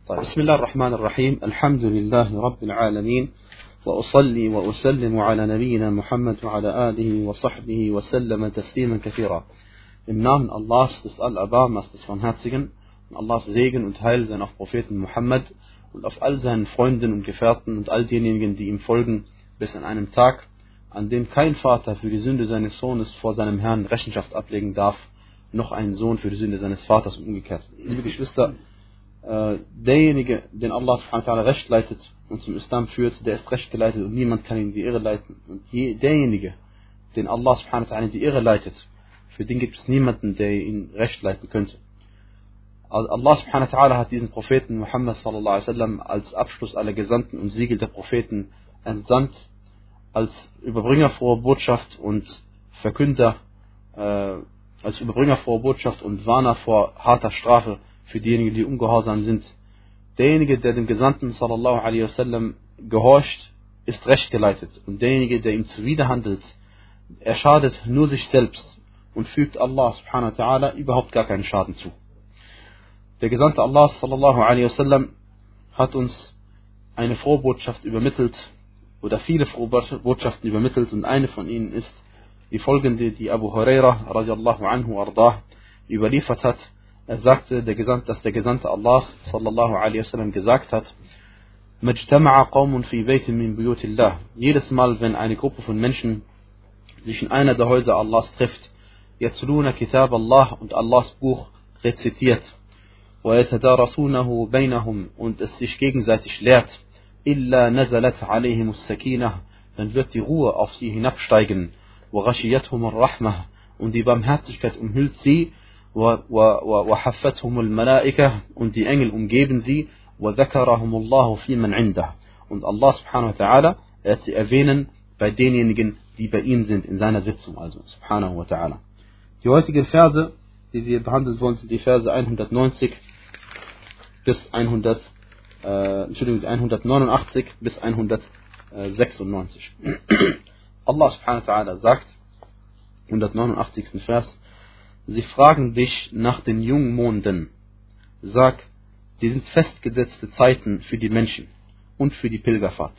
بسم الله الرحمن الرحيم. الحمد لله رب العالمين، وأصلي وأسلم على نبينا Muhammad وعلى آله وصحبه وسلم تسليما كثيرا. Im Namen Allahs, des Allerbarmers, des Barmherzigen, und Allahs Segen und Heil seien auf Propheten Muhammad und auf all seinen Freunden und Gefährten und all denjenigen, die ihm folgen, bis an einen Tag, an dem kein Vater für die Sünde seines Sohnes vor seinem Herrn Rechenschaft ablegen darf, noch ein Sohn für die Sünde seines Vaters und umgekehrt. Liebe Geschwister, derjenige, den Allah subhanahu wa ta'ala recht leitet und zum Islam führt, der ist recht geleitet und niemand kann ihn in die Irre leiten. Und derjenige, den Allah subhanahu wa ta'ala in die Irre leitet, für den gibt es niemanden, der ihn recht leiten könnte. Allah subhanahu wa ta'ala hat diesen Propheten Muhammad sallallahu alaihi wasallam als Abschluss aller Gesandten und Siegel der Propheten entsandt, als Überbringer froher Botschaft und Verkünder, als Überbringer froher Botschaft und Warner vor harter Strafe für diejenigen, die ungehorsam sind. Derjenige, der dem Gesandten sallallahu alaihi wasallam gehorcht, ist recht geleitet. Und derjenige, der ihm zuwiderhandelt, er schadet nur sich selbst und fügt Allah subhanahu wa ta'ala überhaupt gar keinen Schaden zu. Der Gesandte Allah sallallahu alaihi wasallam hat uns eine Frohbotschaft übermittelt, oder viele Frohbotschaften übermittelt, und eine von ihnen ist die folgende, die Abu Huraira radiallahu anhu ardah überliefert hat. Er sagte, dass der Gesandte Allahs sallallahu alaihi wasallam gesagt hat: Majtama'a qawmun fi baytin min buyutillah. Jedes Mal, wenn eine Gruppe von Menschen sich in einer der Häuser Allahs trifft, yatluna kitab Allah, und Allahs Buch rezitiert, wa yatadarasunahu bainahum, und es sich gegenseitig lehrt, illa nazalat alayhimus sakinah, dann wird die Ruhe auf sie hinabsteigen, wa ghashiyatuhum ar-rahmah, und die Barmherzigkeit umhüllt sie, وحفتهم الملائكة, und die Engel umgeben sie, وذكرهم الله في من عنده, und Allah subhanahu wa ta'ala wird sie erwähnen bei denjenigen, die bei ihm sind in seiner Sitzung, also subhanahu wa ta'ala. Die heutigen Verse, die wir behandelt wollen, sind die Verse 189 bis 196 Allah subhanahu wa ta'ala sagt, 189. Vers: Sie fragen dich nach den Jungmonden. Sag, sie sind festgesetzte Zeiten für die Menschen und für die Pilgerfahrt.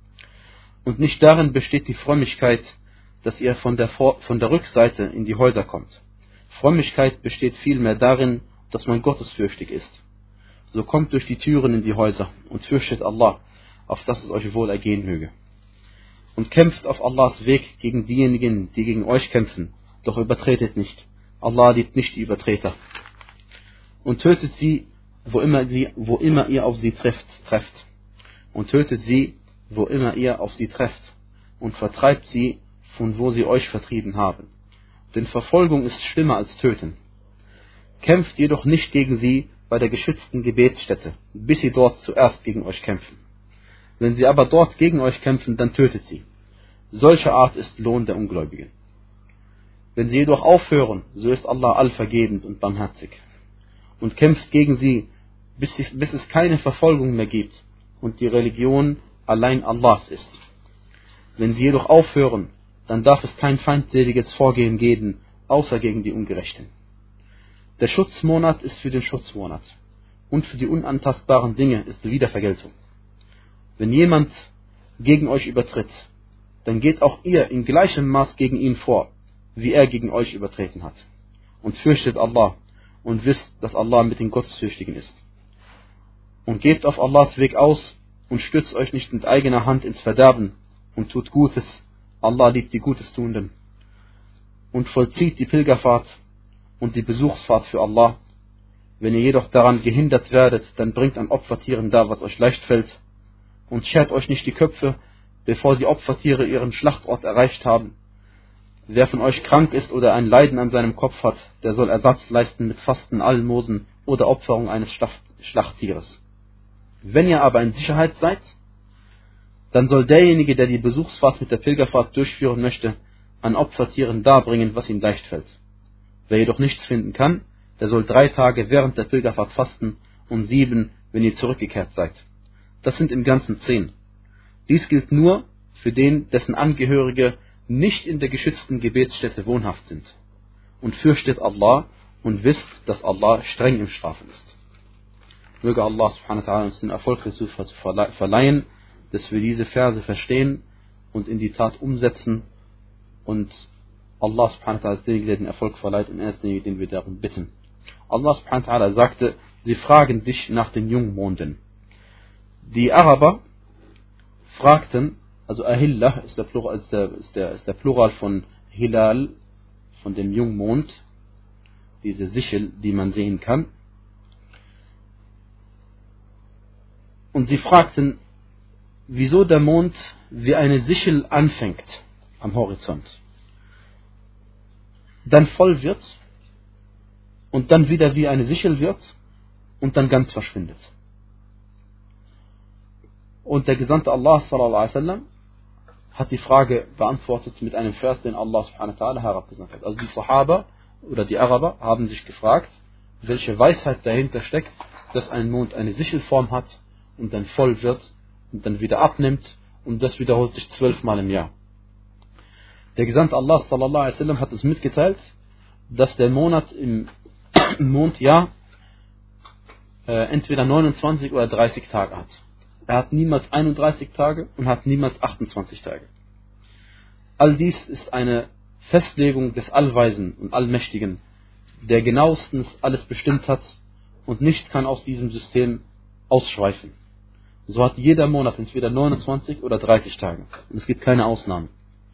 Und nicht darin besteht die Frömmigkeit, dass ihr von der Rückseite in die Häuser kommt. Frömmigkeit besteht vielmehr darin, dass man gottesfürchtig ist. So kommt durch die Türen in die Häuser und fürchtet Allah, auf dass es euch wohl ergehen möge. Und kämpft auf Allahs Weg gegen diejenigen, die gegen euch kämpfen, doch übertretet nicht. Allah liebt nicht die Übertreter. Und tötet sie, wo immer ihr auf sie trefft. Und tötet sie, wo immer ihr auf sie trefft. Und vertreibt sie, von wo sie euch vertrieben haben. Denn Verfolgung ist schlimmer als Töten. Kämpft jedoch nicht gegen sie bei der geschützten Gebetsstätte, bis sie dort zuerst gegen euch kämpfen. Wenn sie aber dort gegen euch kämpfen, dann tötet sie. Solche Art ist Lohn der Ungläubigen. Wenn sie jedoch aufhören, so ist Allah allvergebend und barmherzig. Und kämpft gegen sie, bis es keine Verfolgung mehr gibt und die Religion allein Allahs ist. Wenn sie jedoch aufhören, dann darf es kein feindseliges Vorgehen geben, außer gegen die Ungerechten. Der Schutzmonat ist für den Schutzmonat, und für die unantastbaren Dinge ist Wiedervergeltung. Wenn jemand gegen euch übertritt, dann geht auch ihr in gleichem Maß gegen ihn vor, wie er gegen euch übertreten hat. Und fürchtet Allah und wisst, dass Allah mit den Gottesfürchtigen ist. Und gebt auf Allahs Weg aus und stürzt euch nicht mit eigener Hand ins Verderben und tut Gutes. Allah liebt die Gutes Tuenden. Und vollzieht die Pilgerfahrt und die Besuchsfahrt für Allah. Wenn ihr jedoch daran gehindert werdet, dann bringt an Opfertieren dar, was euch leicht fällt. Und schert euch nicht die Köpfe, bevor die Opfertiere ihren Schlachtort erreicht haben. Wer von euch krank ist oder ein Leiden an seinem Kopf hat, der soll Ersatz leisten mit Fasten, Almosen oder Opferung eines Schlachttieres. Wenn ihr aber in Sicherheit seid, dann soll derjenige, der die Besuchsfahrt mit der Pilgerfahrt durchführen möchte, an Opfertieren darbringen, was ihm leicht fällt. Wer jedoch nichts finden kann, der soll 3 Tage während der Pilgerfahrt fasten und 7, wenn ihr zurückgekehrt seid. Das sind im Ganzen 10. Dies gilt nur für den, dessen Angehörige nicht in der geschützten Gebetsstätte wohnhaft sind. Und fürchtet Allah und wisst, dass Allah streng im Strafen ist. Möge Allah subhanahu wa ta'ala uns den Erfolg dazu verleihen, dass wir diese Verse verstehen und in die Tat umsetzen, und Allah subhanahu wa ta'ala ist derjenige, der den Erfolg verleiht, und er ist derjenige, den wir darum bitten. Allah subhanahu wa ta'ala sagte, sie fragen dich nach den Jungmonden. Die Araber fragten, also Ahillah ist der Plural von Hilal, von dem Jungmond, diese Sichel, die man sehen kann. Und sie fragten, wieso der Mond wie eine Sichel anfängt am Horizont, dann voll wird und dann wieder wie eine Sichel wird und dann ganz verschwindet. Und der Gesandte Allah sallallahu alaihi wasallam hat die Frage beantwortet mit einem Vers, den Allah subhanahu wa ta'ala herabgesandt hat. Also die Sahaba oder die Araber haben sich gefragt, welche Weisheit dahinter steckt, dass ein Mond eine Sichelform hat und dann voll wird und dann wieder abnimmt, und das wiederholt sich 12 Mal im Jahr. Der Gesandte Allah sallallahu alaihi wasallam hat uns mitgeteilt, dass der Monat im Mondjahr entweder 29 oder 30 Tage hat. Er hat niemals 31 Tage und hat niemals 28 Tage. All dies ist eine Festlegung des Allweisen und Allmächtigen, der genauestens alles bestimmt hat, und nichts kann aus diesem System ausschweifen. So hat jeder Monat entweder 29 oder 30 Tage. Und es gibt keine Ausnahmen.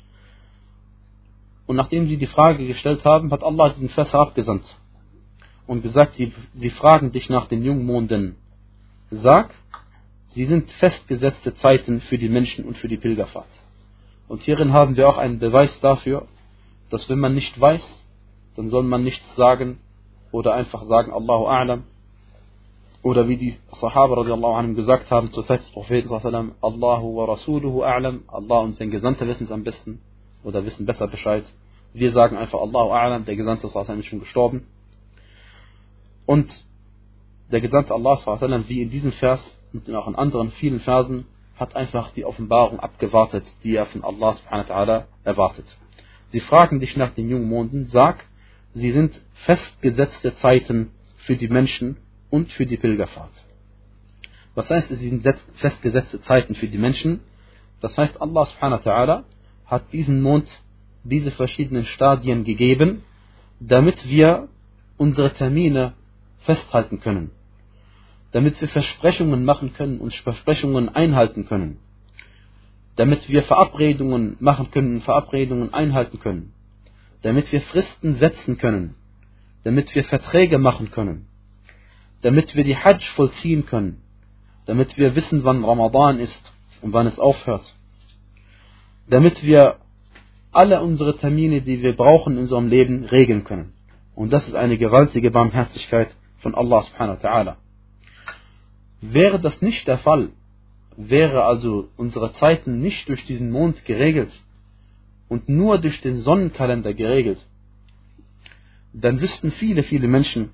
Und nachdem sie die Frage gestellt haben, hat Allah diesen Vers herabgesandt und gesagt, sie fragen dich nach den Jungmonden. Sag, sie sind festgesetzte Zeiten für die Menschen und für die Pilgerfahrt. Und hierin haben wir auch einen Beweis dafür, dass wenn man nicht weiß, dann soll man nichts sagen oder einfach sagen, Allahu A'lam. Oder wie die Sahaba radiallahu anhum gesagt haben zur Zeit des Propheten sallallahu alaihi wasallam, Allahu wa rasuluhu a'lam, Allah und sein Gesandter wissen es am besten oder wissen besser Bescheid. Wir sagen einfach Allahu a'lam, der Gesandte sallallahu alaihi wasallam ist schon gestorben. Und der Gesandte Allah sallallahu alaihi wasallam, wie in diesem Vers und auch in anderen vielen Versen, hat einfach die Offenbarung abgewartet, die er von Allah subhanahu wa ta'ala erwartet. Sie fragen dich nach den Jungmonden, sag, sie sind festgesetzte Zeiten für die Menschen und für die Pilgerfahrt. Was heißt, es sind festgesetzte Zeiten für die Menschen? Das heißt, Allah subhanahu wa ta'ala hat diesen Mond diese verschiedenen Stadien gegeben, damit wir unsere Termine festhalten können, damit wir Versprechungen machen können und Versprechungen einhalten können, damit wir Verabredungen machen können und Verabredungen einhalten können, damit wir Fristen setzen können, damit wir Verträge machen können, damit wir die Hajj vollziehen können, damit wir wissen, wann Ramadan ist und wann es aufhört, damit wir alle unsere Termine, die wir brauchen in unserem Leben, regeln können. Und das ist eine gewaltige Barmherzigkeit von Allah subhanahu wa ta'ala. Wäre das nicht der Fall, wäre also unsere Zeiten nicht durch diesen Mond geregelt und nur durch den Sonnenkalender geregelt, dann wüssten viele, viele Menschen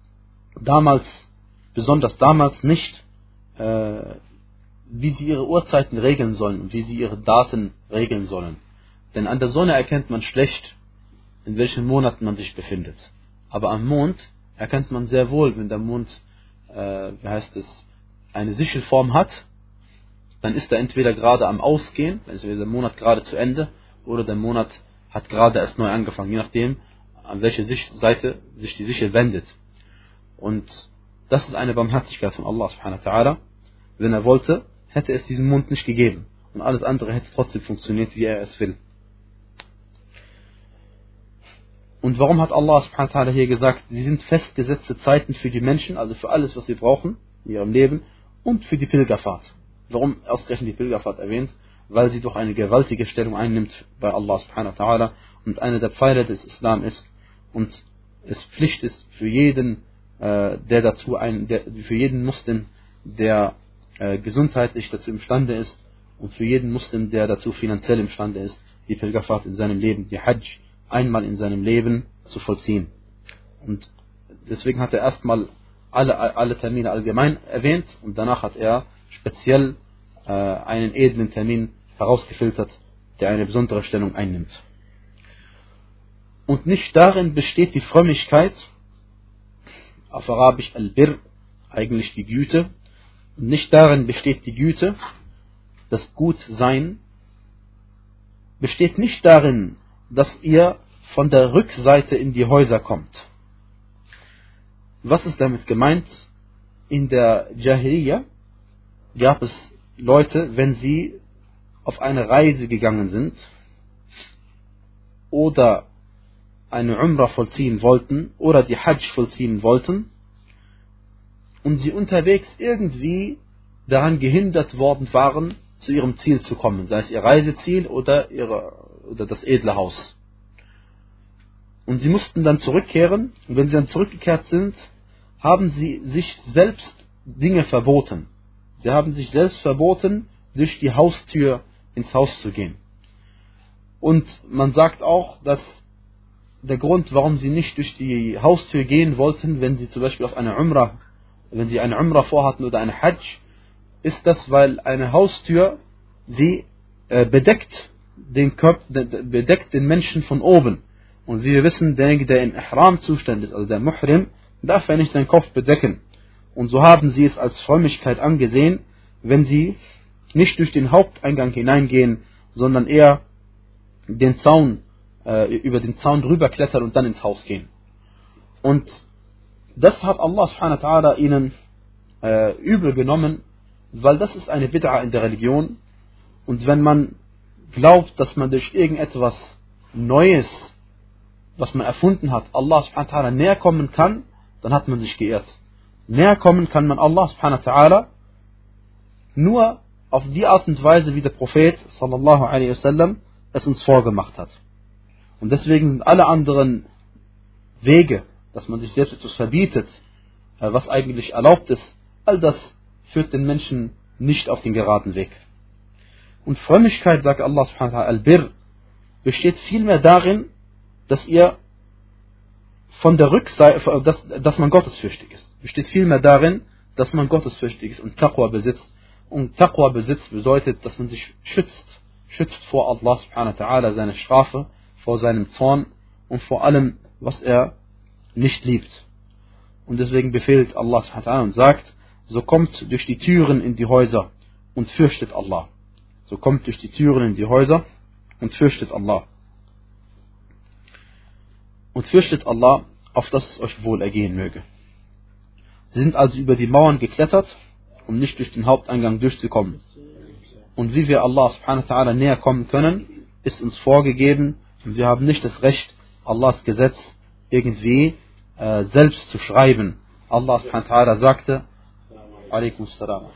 besonders damals nicht, wie sie ihre Uhrzeiten regeln sollen und wie sie ihre Daten regeln sollen. Denn an der Sonne erkennt man schlecht, in welchen Monaten man sich befindet. Aber am Mond erkennt man sehr wohl, wenn der Mond, eine Sichelform hat, dann ist er entweder gerade am Ausgehen, dann ist der Monat gerade zu Ende, oder der Monat hat gerade erst neu angefangen, je nachdem, an welche Seite sich die Sichel wendet. Und das ist eine Barmherzigkeit von Allah subhanahu wa ta'ala. Wenn er wollte, hätte es diesen Mond nicht gegeben. Und alles andere hätte trotzdem funktioniert, wie er es will. Und warum hat Allah subhanahu wa ta'ala hier gesagt, sie sind festgesetzte Zeiten für die Menschen, also für alles, was sie brauchen in ihrem Leben, und für die Pilgerfahrt. Warum ausgerechnet die Pilgerfahrt erwähnt? Weil sie doch eine gewaltige Stellung einnimmt bei Allah subhanahu wa ta'ala und eine der Pfeiler des Islam ist und es Pflicht ist für jeden, für jeden Muslim, der gesundheitlich dazu imstande ist, und für jeden Muslim, der dazu finanziell imstande ist, die Pilgerfahrt in seinem Leben, die Hajj, einmal in seinem Leben zu vollziehen. Und deswegen hat er erstmal alle Termine allgemein erwähnt und danach hat er speziell einen edlen Termin herausgefiltert, der eine besondere Stellung einnimmt. Und nicht darin besteht die Frömmigkeit, auf Arabisch Al-Bir, eigentlich die Güte. Und nicht darin besteht die Güte, das Gutsein besteht nicht darin, dass ihr von der Rückseite in die Häuser kommt. Was ist damit gemeint? In der Jahiliya gab es Leute, wenn sie auf eine Reise gegangen sind oder eine Umrah vollziehen wollten oder die Hajj vollziehen wollten und sie unterwegs irgendwie daran gehindert worden waren, zu ihrem Ziel zu kommen, sei es ihr Reiseziel oder das edle Haus. Und sie mussten dann zurückkehren, und wenn sie dann zurückgekehrt sind, haben sie sich selbst Dinge verboten. Sie haben sich selbst verboten, durch die Haustür ins Haus zu gehen. Und man sagt auch, dass der Grund, warum sie nicht durch die Haustür gehen wollten, wenn sie zum Beispiel auf eine Umrah, wenn sie eine Umrah vorhatten oder eine Hajj, ist das, weil eine Haustür sie bedeckt den Menschen von oben. Und wie wir wissen, derjenige, der im Ihram-Zustand ist, also der Muhrim, darf er nicht seinen Kopf bedecken. Und so haben sie es als Frömmigkeit angesehen, wenn sie nicht durch den Haupteingang hineingehen, sondern eher den Zaun, über den Zaun drüber klettern und dann ins Haus gehen. Und das hat Allah subhanahu wa ta'ala ihnen übel genommen, weil das ist eine Bid'a in der Religion. Und wenn man glaubt, dass man durch irgendetwas Neues, was man erfunden hat, Allah subhanahu wa ta'ala näher kommen kann, dann hat man sich geirrt. Näher kommen kann man Allah subhanahu wa ta'ala nur auf die Art und Weise, wie der Prophet sallallahu alaihi wasallam es uns vorgemacht hat. Und deswegen sind alle anderen Wege, dass man sich selbst etwas verbietet, was eigentlich erlaubt ist, all das führt den Menschen nicht auf den geraden Weg. Und Frömmigkeit, sagt Allah subhanahu wa ta'ala, Al-Bir, besteht vielmehr darin, dass ihr von der Rückseite, dass man gottesfürchtig ist. Besteht vielmehr darin, dass man gottesfürchtig ist und Taqwa besitzt. Und Taqwa besitzt bedeutet, dass man sich schützt vor Allah subhanahu wa ta'ala, seine Strafe, vor seinem Zorn und vor allem, was er nicht liebt. Und deswegen befehlt Allah subhanahu wa ta'ala und sagt, so kommt durch die Türen in die Häuser und fürchtet Allah. So kommt durch die Türen in die Häuser und fürchtet Allah. Und fürchtet Allah, auf dass es euch wohl ergehen möge. Sie sind also über die Mauern geklettert, um nicht durch den Haupteingang durchzukommen. Und wie wir Allah subhanahu wa ta'ala näher kommen können, ist uns vorgegeben, und wir haben nicht das Recht, Allahs Gesetz irgendwie selbst zu schreiben. Allah subhanahu wa ta'ala sagte, Alaikum Assalam.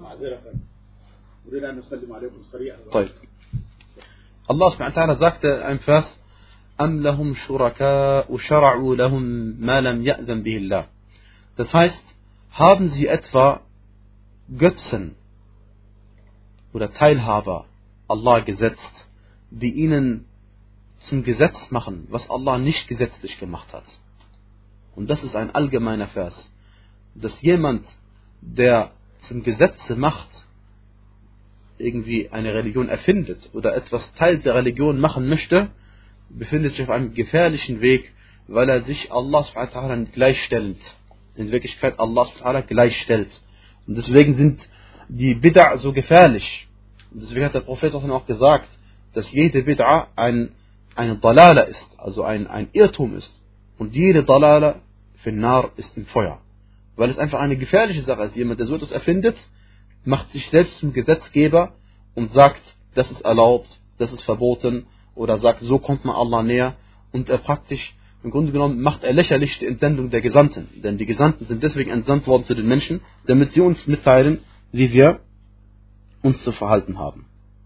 Allah subhanahu wa ta'ala sagte im Vers, Am lahum shuraka'u shara'u lahum ma lam ya'zan bihi Allah. Das heißt, haben sie etwa Götzen oder Teilhaber Allah gesetzt, die ihnen zum Gesetz machen, was Allah nicht gesetzlich gemacht hat. Und das ist ein allgemeiner Vers, dass jemand, der zum Gesetze macht, irgendwie eine Religion erfindet oder etwas Teil der Religion machen möchte, befindet sich auf einem gefährlichen Weg, weil er sich Allah subhanahu wa ta'ala gleichstellt. In Wirklichkeit Allah subhanahu wa ta'ala gleichstellt. Und deswegen sind die Bid'a so gefährlich. Und deswegen hat der Prophet auch gesagt, dass jede Bid'a eine Dalala ist, also ein Irrtum ist. Und jede Dalala für Nar ist im Feuer. Weil es einfach eine gefährliche Sache ist. Jemand, der so etwas erfindet, macht sich selbst zum Gesetzgeber und sagt, das ist erlaubt, das ist verboten, oder sagt, so kommt man Allah näher, und er praktisch, im Grunde genommen, macht er lächerlich die Entsendung der Gesandten. Denn die Gesandten sind deswegen entsandt worden zu den Menschen, damit sie uns mitteilen, wie wir uns zu verhalten haben.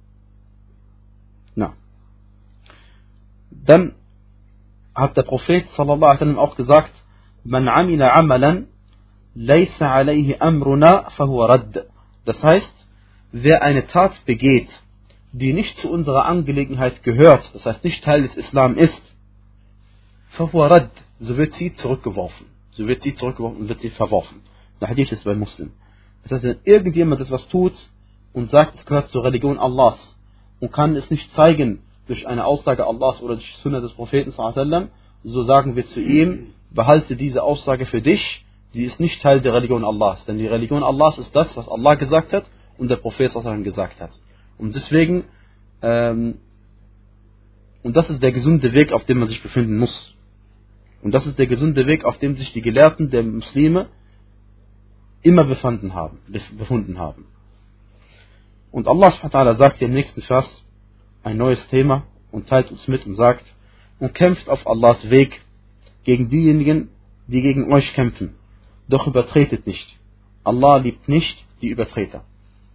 Na. Dann hat der Prophet sallallahu alaihi wasallam auch gesagt, Man amila amalan laysa alayhi amruna fahuwa radd. Das heißt, wer eine Tat begeht, die nicht zu unserer Angelegenheit gehört, das heißt nicht Teil des Islam ist, fahuwa radd, so wird sie zurückgeworfen. So wird sie zurückgeworfen und wird sie verworfen. Der Hadith ist bei Muslim. Das heißt, wenn irgendjemand etwas tut und sagt, es gehört zur Religion Allahs und kann es nicht zeigen durch eine Aussage Allahs oder durch die Sunna des Propheten sallallahu alaihi wasallam, so sagen wir zu ihm, behalte diese Aussage für dich, die ist nicht Teil der Religion Allahs. Denn die Religion Allahs ist das, was Allah gesagt hat und der Prophet gesagt hat. Und deswegen, und das ist der gesunde Weg, auf dem man sich befinden muss. Und das ist der gesunde Weg, auf dem sich die Gelehrten der Muslime immer befunden haben. Und Allah subhanahu wa ta'ala sagt hier im nächsten Vers ein neues Thema und teilt uns mit und sagt: Und kämpft auf Allahs Weg gegen diejenigen, die gegen euch kämpfen. Doch übertretet nicht. Allah liebt nicht die Übertreter.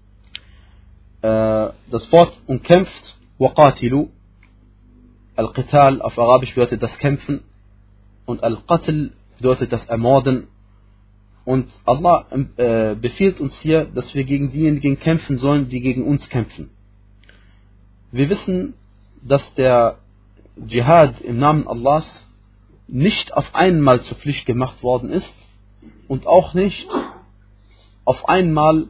Das Wort umkämpft, waqatilu, al-qital auf Arabisch bedeutet das Kämpfen und al-qatl bedeutet das Ermorden. Und Allah befiehlt uns hier, dass wir gegen diejenigen kämpfen sollen, die gegen uns kämpfen. Wir wissen, dass der Dschihad im Namen Allahs nicht auf einmal zur Pflicht gemacht worden ist und auch nicht auf einmal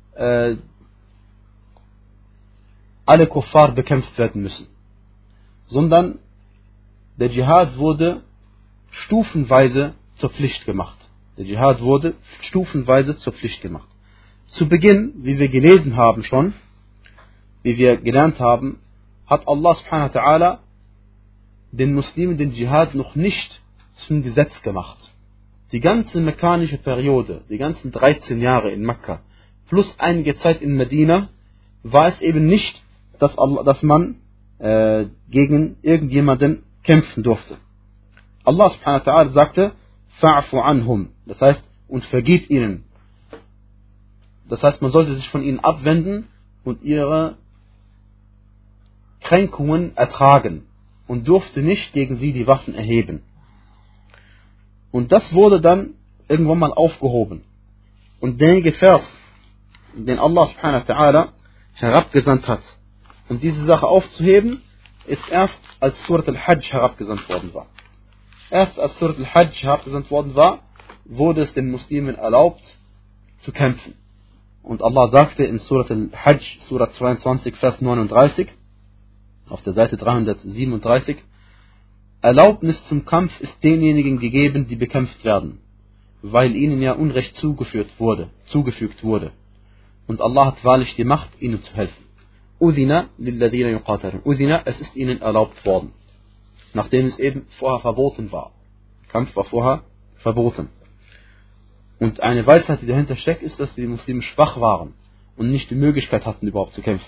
alle Kuffar bekämpft werden müssen, sondern der Dschihad wurde stufenweise zur Pflicht gemacht. Der Dschihad wurde stufenweise zur Pflicht gemacht. Zu Beginn, wie wir gelesen haben schon, wie wir gelernt haben, hat Allah subhanahu wa ta'ala den Muslimen den Dschihad noch nicht zum Gesetz gemacht. Die ganze mekkanische Periode, die ganzen 13 Jahre in Mekka, plus einige Zeit in Medina, war es eben nicht, dass man gegen irgendjemanden kämpfen durfte. Allah subhanahu wa ta'ala sagte: Fa'fu anhum, das heißt, und vergib ihnen. Das heißt, man sollte sich von ihnen abwenden und ihre Kränkungen ertragen und durfte nicht gegen sie die Waffen erheben. Und das wurde dann irgendwann mal aufgehoben. Und derjenige Vers, den Allah subhanahu wa ta'ala herabgesandt hat, um diese Sache aufzuheben, ist erst als Surat al-Hajj herabgesandt worden war. Erst als Surat al-Hajj herabgesandt worden war, wurde es den Muslimen erlaubt zu kämpfen. Und Allah sagte in Surat al-Hajj, Surat 22, Vers 39, auf der Seite 337, Erlaubnis zum Kampf ist denjenigen gegeben, die bekämpft werden, weil ihnen ja Unrecht zugefügt wurde. Und Allah hat wahrlich die Macht, ihnen zu helfen. Udhina lilladhina yuqatarun. Udhina, es ist ihnen erlaubt worden, nachdem es eben vorher verboten war. Kampf war vorher verboten. Und eine Weisheit, die dahinter steckt, ist, dass die Muslime schwach waren und nicht die Möglichkeit hatten, überhaupt zu kämpfen.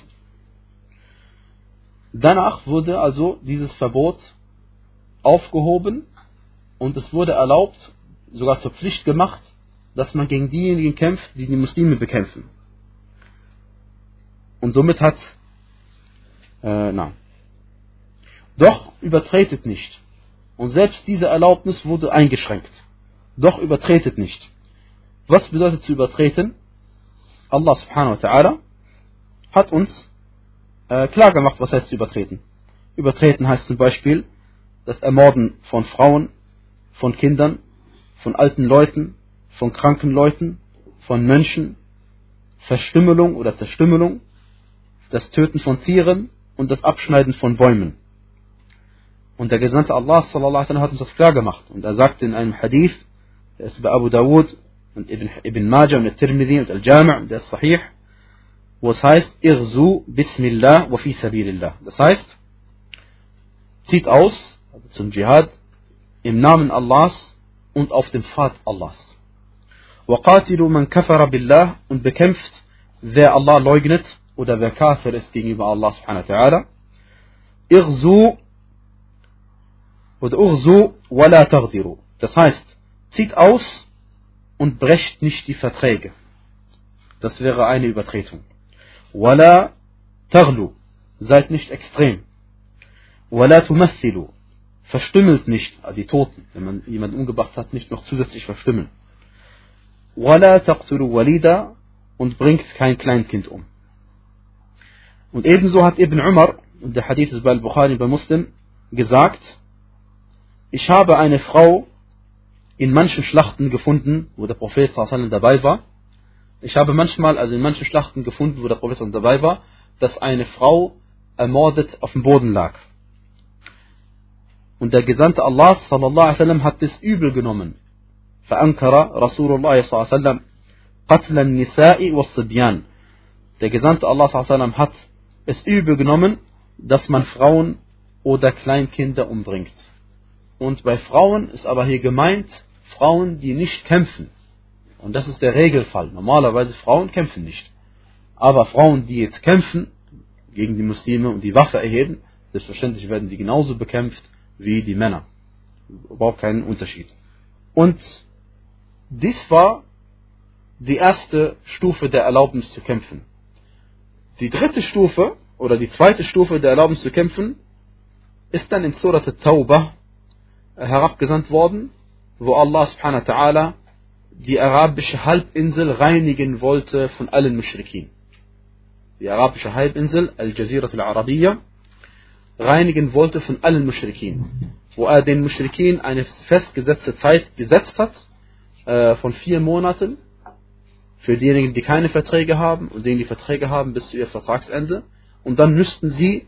Danach wurde also dieses Verbot aufgehoben und es wurde erlaubt, sogar zur Pflicht gemacht, dass man gegen diejenigen kämpft, die die Muslime bekämpfen. Und somit hat Doch übertretet nicht. Und selbst diese Erlaubnis wurde eingeschränkt. Doch übertretet nicht. Was bedeutet zu übertreten? Allah subhanahu wa ta'ala hat uns klar gemacht, was heißt zu übertreten. Übertreten heißt zum Beispiel das Ermorden von Frauen, von Kindern, von alten Leuten, von kranken Leuten, von Mönchen, Verstümmelung oder Zerstümmelung, das Töten von Tieren und das Abschneiden von Bäumen. Und der Gesandte Allah sallallahu alaihi wasallam hat uns das klar gemacht. Und er sagte in einem Hadith, der ist bei Abu Dawud und Ibn Majah und Al-Tirmidhi und Al-Jami', der ist sahih, wo es heißt, Irzu bismillah wa fi sabilillah. Das heißt, zieht aus, also zum Dschihad, im Namen Allahs und auf dem Pfad Allahs. وَقَاتِلُوا مَنْ كَفَرَ بِاللَّهِ und bekämpft, wer Allah leugnet oder wer Kafir ist gegenüber Allah subhanahu wa ta'ala. Irzu oder Urzu wala taghdiru. Das heißt, zieht aus und brecht nicht die Verträge. Das wäre eine Übertretung. Wala taghlu, seid nicht extrem. Wala tumathilu, verstümmelt nicht die Toten, wenn man jemanden umgebracht hat, nicht noch zusätzlich verstümmeln. Wala taqtulu walida, und bringt kein Kleinkind um. Und ebenso hat Ibn Umar, und der Hadith ist bei Al-Bukhari bei Muslim, gesagt, ich habe eine Frau in manchen Schlachten gefunden, wo der Prophet sallallahu dabei war. Ich habe manchmal, also in manchen Schlachten gefunden, wo der Prophet dabei war, dass eine Frau ermordet auf dem Boden lag. Und der Gesandte Allah sallallahu alaihi wasallam hat das übel genommen. فأنكر رسول الله صلى الله عليه وسلم قتل النساء والصبيان. Der Gesandte Allah صلى الله عليه وسلم hat es übel genommen, dass man Frauen oder Kleinkinder umbringt. Und bei Frauen ist aber hier gemeint, Frauen, die nicht kämpfen. Und das ist der Regelfall. Normalerweise Frauen kämpfen nicht. Aber Frauen, die jetzt kämpfen gegen die Muslime und die Waffe erheben, selbstverständlich werden sie genauso bekämpft wie die Männer. Überhaupt keinen Unterschied. Und dies war die erste Stufe der Erlaubnis zu kämpfen. Die dritte Stufe oder die zweite Stufe der Erlaubnis zu kämpfen ist dann in Surat At-Tawbah herabgesandt worden, wo Allah subhanahu wa ta'ala die arabische Halbinsel reinigen wollte von allen Muschrikin. Die arabische Halbinsel, Al-Jazira al-Arabiyya, reinigen wollte von allen Muschrikin. Wo er den Muschrikin eine festgesetzte Zeit gesetzt hat, von 4 Monaten, für diejenigen, die keine Verträge haben und diejenigen, die Verträge haben, bis zu ihr Vertragsende. Und dann müssen sie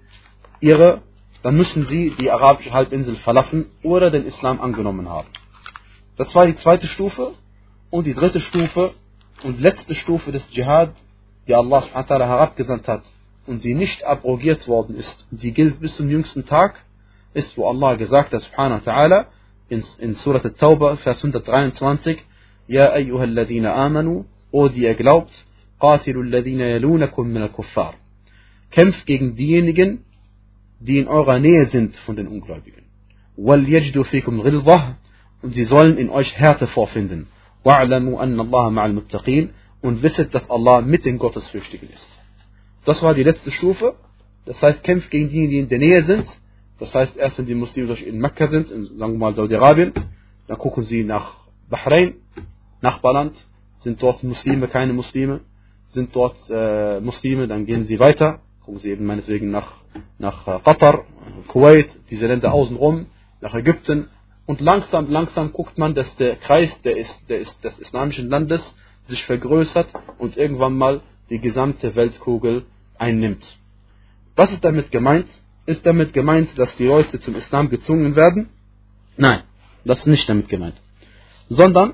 die arabische Halbinsel verlassen oder den Islam angenommen haben. Das war die zweite Stufe. Und die dritte Stufe und letzte Stufe des Dschihad, die Allah subhanahu wa ta'ala herabgesandt hat und die nicht abrogiert worden ist, die gilt bis zum jüngsten Tag, ist, wo Allah gesagt hat, subhanahu wa ta'ala, in Surat At-Tawbah, Vers 123, Ja ayyuhalladhina amanu, o die ihr glaubt, qatilu alladhina yalunakum min al-kuffar. Kämpft gegen diejenigen, die in eurer Nähe sind von den Ungläubigen. Wal yajdu fikum ghilzah, und sie sollen in euch Härte vorfinden. Wa'lamu anna Allah ma'al muttaqin, und wisset, dass Allah mit den Gottesfürchtigen ist. Das war die letzte Stufe. Das heißt, kämpft gegen diejenigen, die in der Nähe sind. Das heißt, erst wenn die Muslime in Mekka sind, in, sagen wir mal, Saudi-Arabien, dann gucken sie nach Bahrain, Nachbarland, sind dort Muslime, keine Muslime, sind dort Muslime, dann gehen sie weiter, gucken sie eben meinetwegen nach Qatar, Kuwait, diese Länder außenrum, nach Ägypten, und langsam guckt man, dass der Kreis des islamischen Landes sich vergrößert und irgendwann mal die gesamte Weltkugel einnimmt. Was ist damit gemeint? Ist damit gemeint, dass die Leute zum Islam gezwungen werden? Nein, das ist nicht damit gemeint. Sondern,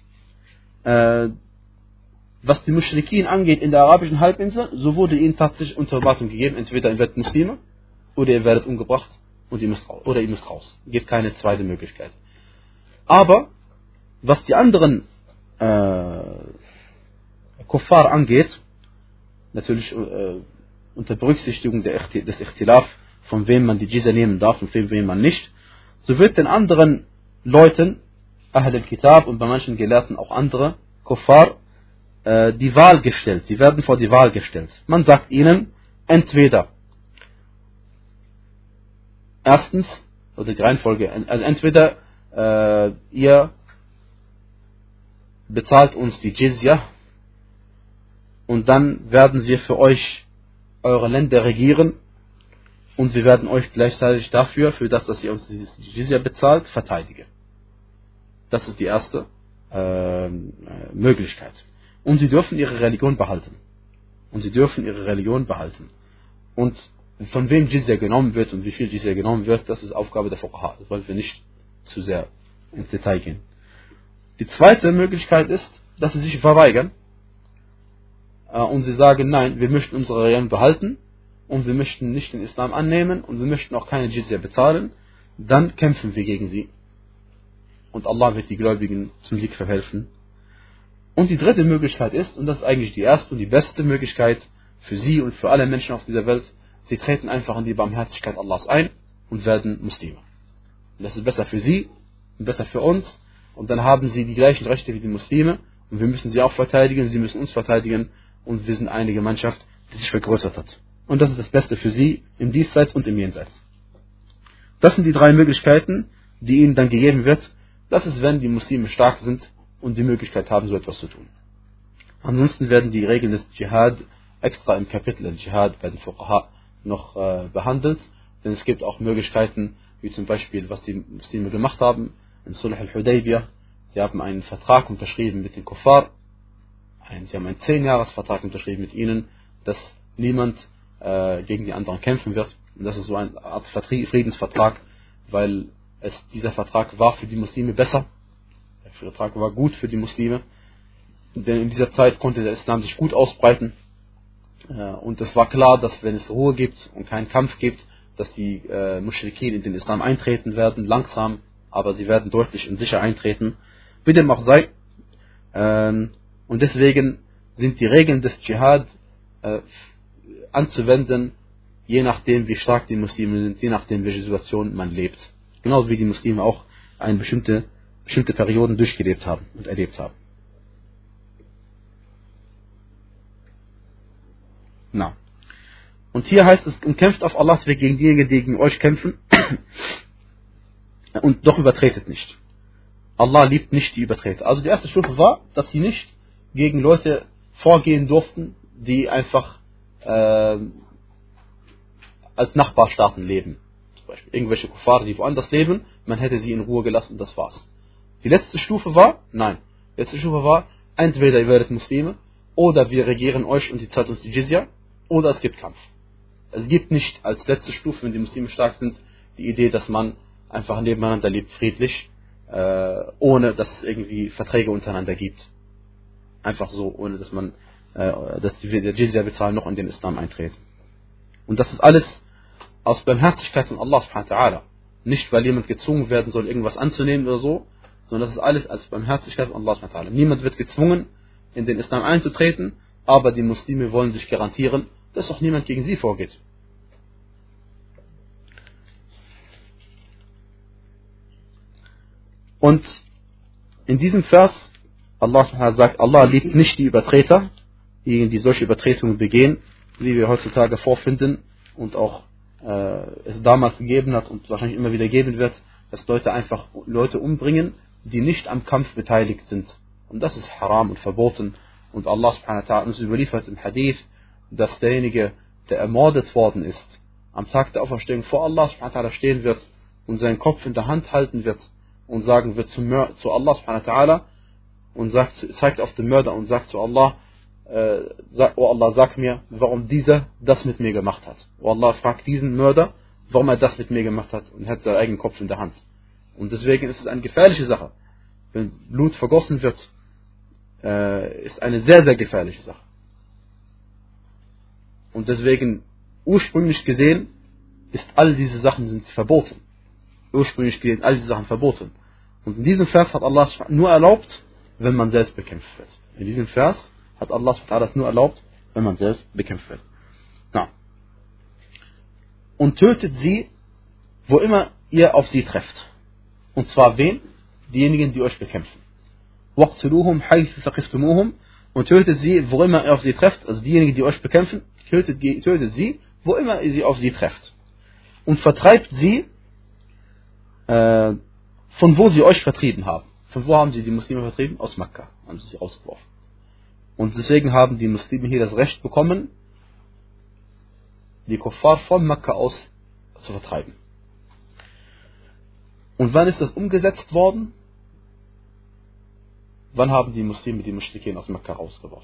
was die Muschrikin angeht in der arabischen Halbinsel, so wurde ihnen tatsächlich Unterwartung gegeben, entweder ihr werdet Muslime oder ihr werdet umgebracht und ihr müsst raus. Gibt keine zweite Möglichkeit. Aber, was die anderen Kuffar angeht, natürlich unter Berücksichtigung des Ikhtilaf, von wem man die Jizya nehmen darf und von wem man nicht, so wird den anderen Leuten, Ahl al-Kitab und bei manchen Gelehrten auch andere Kuffar, die Wahl gestellt. Sie werden vor die Wahl gestellt. Man sagt ihnen, entweder erstens, oder die Reihenfolge, also entweder ihr bezahlt uns die Jizya und dann werden wir für euch eure Länder regieren und wir werden euch gleichzeitig dafür, für das, dass ihr uns die Jizya bezahlt, verteidigen. Das ist die erste Möglichkeit. Und sie dürfen ihre Religion behalten. Und von wem Jizya genommen wird und wie viel Jizya genommen wird, das ist Aufgabe der Fuqaha. Das wollen wir nicht zu sehr ins Detail gehen. Die zweite Möglichkeit ist, dass sie sich verweigern und sie sagen, nein, wir möchten unsere Religion behalten und wir möchten nicht den Islam annehmen und wir möchten auch keine Jizya bezahlen. Dann kämpfen wir gegen sie. Und Allah wird die Gläubigen zum Sieg verhelfen. Und die dritte Möglichkeit ist, und das ist eigentlich die erste und die beste Möglichkeit für sie und für alle Menschen auf dieser Welt, sie treten einfach in die Barmherzigkeit Allahs ein und werden Muslime. Und das ist besser für sie und besser für uns. Und dann haben sie die gleichen Rechte wie die Muslime und wir müssen sie auch verteidigen, sie müssen uns verteidigen und wir sind eine Gemeinschaft, die sich vergrößert hat. Und das ist das Beste für sie im Diesseits und im Jenseits. Das sind die 3 Möglichkeiten, die ihnen dann gegeben wird. Das ist, wenn die Muslime stark sind und die Möglichkeit haben, so etwas zu tun. Ansonsten werden die Regeln des Dschihad extra im Kapitel Al-Dschihad bei den Fuqaha noch behandelt, denn es gibt auch Möglichkeiten, wie zum Beispiel, was die Muslime gemacht haben in Sulh al-Hudaybiyah. Sie haben einen Vertrag unterschrieben mit den Kuffar, sie haben einen 10-Jahres-Vertrag unterschrieben mit ihnen, dass niemand gegen die anderen kämpfen wird. Und das ist so eine Art Friedensvertrag, weil dieser Vertrag war für die Muslime besser Der Vertrag war gut für die Muslime, denn in dieser Zeit konnte der Islam sich gut ausbreiten. Und es war klar, dass wenn es Ruhe gibt und keinen Kampf gibt, dass die Muschrikin in den Islam eintreten werden, langsam, aber sie werden deutlich und sicher eintreten. Wie dem auch sei. Und deswegen sind die Regeln des Dschihad anzuwenden, je nachdem wie stark die Muslime sind, je nachdem welche Situation man lebt. Genauso wie die Muslime auch eine bestimmte Perioden durchgelebt haben und erlebt haben. Na. Und hier heißt es, und kämpft auf Allahs Weg gegen diejenigen, die gegen euch kämpfen, und doch übertretet nicht. Allah liebt nicht die Übertreter. Also die erste Stufe war, dass sie nicht gegen Leute vorgehen durften, die einfach als Nachbarstaaten leben. Zum Beispiel irgendwelche Kuffare, die woanders leben, man hätte sie in Ruhe gelassen und das war's. Die letzte Stufe war, nein, die letzte Stufe war, entweder ihr werdet Muslime, oder wir regieren euch und die zahlt uns die Jizya, oder es gibt Kampf. Es gibt nicht als letzte Stufe, wenn die Muslime stark sind, die Idee, dass man einfach nebeneinander lebt, friedlich, ohne dass es irgendwie Verträge untereinander gibt. Einfach so, ohne dass man, dass die Jizya bezahlen, noch in den Islam eintreten. Und das ist alles aus Barmherzigkeit von Allah subhanahu wa ta'ala. Nicht, weil jemand gezwungen werden soll, irgendwas anzunehmen oder so, sondern das ist alles als Barmherzigkeit von Allah subhanahu wa ta'ala. Niemand wird gezwungen, in den Islam einzutreten, aber die Muslime wollen sich garantieren, dass auch niemand gegen sie vorgeht. Und in diesem Vers, Allah sagt, Allah liebt nicht die Übertreter, diejenigen, die solche Übertretungen begehen, wie wir heutzutage vorfinden und auch es damals gegeben hat und wahrscheinlich immer wieder geben wird, dass Leute einfach Leute umbringen, die nicht am Kampf beteiligt sind. Und das ist haram und verboten. Und Allah subhanahu wa ta'ala uns überliefert im Hadith, dass derjenige, der ermordet worden ist, am Tag der Auferstehung vor Allah subhanahu wa ta'ala stehen wird und seinen Kopf in der Hand halten wird und sagen wird zu Allah subhanahu wa ta'ala und zeigt auf den Mörder und sagt zu Allah, oh Allah, sag mir, warum dieser das mit mir gemacht hat. Oh Allah, fragt diesen Mörder, warum er das mit mir gemacht hat und hat seinen eigenen Kopf in der Hand. Und deswegen ist es eine gefährliche Sache. Wenn Blut vergossen wird, ist eine sehr, sehr gefährliche Sache. Und deswegen, ursprünglich gesehen, ist all diese Sachen sind verboten. Ursprünglich gesehen, all diese Sachen verboten. Und in diesem Vers hat Allah nur erlaubt, wenn man selbst bekämpft wird. In diesem Vers hat Allah das nur erlaubt, wenn man selbst bekämpft wird. Na. Und tötet sie, wo immer ihr auf sie trefft. Und zwar wen? Diejenigen, die euch bekämpfen. وَاقْتُلُوهُمْ حَيْثُ ثَقِفْتُمُوهُمْ. Und tötet sie, wo immer ihr auf sie trefft. Also diejenigen, die euch bekämpfen, tötet sie, wo immer ihr sie auf sie trefft. Und vertreibt sie, von wo sie euch vertrieben haben. Von wo haben sie die Muslime vertrieben? Aus Mekka haben sie rausgeworfen. Und deswegen haben die Muslime hier das Recht bekommen, die Kuffar von Mekka aus zu vertreiben. Und wann ist das umgesetzt worden? Wann haben die Muslime die Muschrikin aus Mekka rausgeworfen?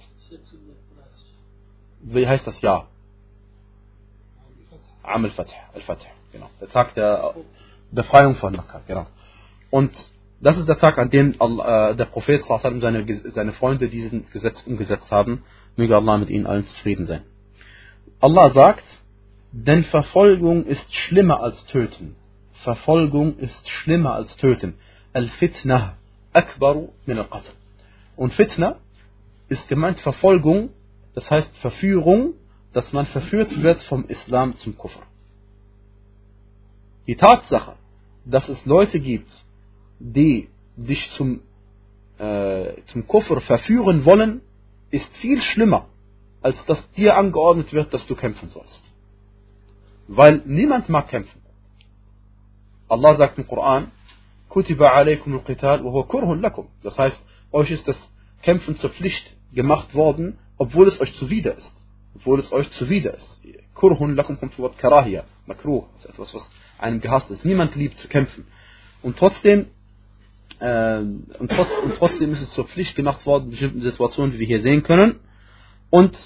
Wie heißt das Jahr? Am al-Fath, genau. Der Tag der Befreiung von Mekka, genau. Und das ist der Tag, an dem der Prophet seine Freunde dieses Gesetz umgesetzt haben. Möge Allah mit ihnen allen zufrieden sein. Allah sagt, denn Verfolgung ist schlimmer als Töten. Verfolgung ist schlimmer als Töten. Al-Fitna akbaru min al-Qatl. Und Fitna ist gemeint Verfolgung, das heißt Verführung, dass man verführt wird vom Islam zum Kufr. Die Tatsache, dass es Leute gibt, die dich zum Kufr verführen wollen, ist viel schlimmer, als dass dir angeordnet wird, dass du kämpfen sollst. Weil niemand mag kämpfen. Allah sagt im Koran, Kutiba alaykum al-qital wa huwa kurhun lakum. Das heißt, euch ist das Kämpfen zur Pflicht gemacht worden, obwohl es euch zuwider ist. Kurhun lakum kommt vom Wort Karahia, Makruh, das ist etwas, was einem gehasst ist. Niemand liebt zu kämpfen. Und trotzdem ist es zur Pflicht gemacht worden in bestimmten Situationen, wie wir hier sehen können. Und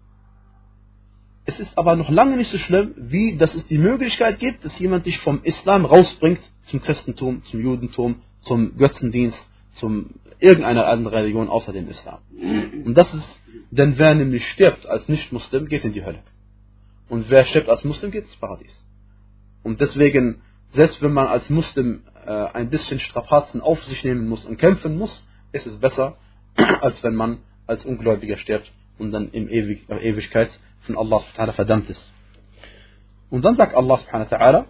es ist aber noch lange nicht so schlimm, wie dass es die Möglichkeit gibt, dass jemand dich vom Islam rausbringt zum Christentum, zum Judentum, zum Götzendienst, zum irgendeiner anderen Religion außer dem Islam. Und das ist, denn wer nämlich stirbt als Nicht-Muslim, geht in die Hölle. Und wer stirbt als Muslim, geht ins Paradies. Und deswegen, selbst wenn man als Muslim ein bisschen Strapazen auf sich nehmen muss und kämpfen muss, ist es besser, als wenn man als Ungläubiger stirbt und dann in Ewigkeit von Allah subhanahu wa ta'ala verdammt ist. Und dann sagt Allah subhanahu wa ta'ala,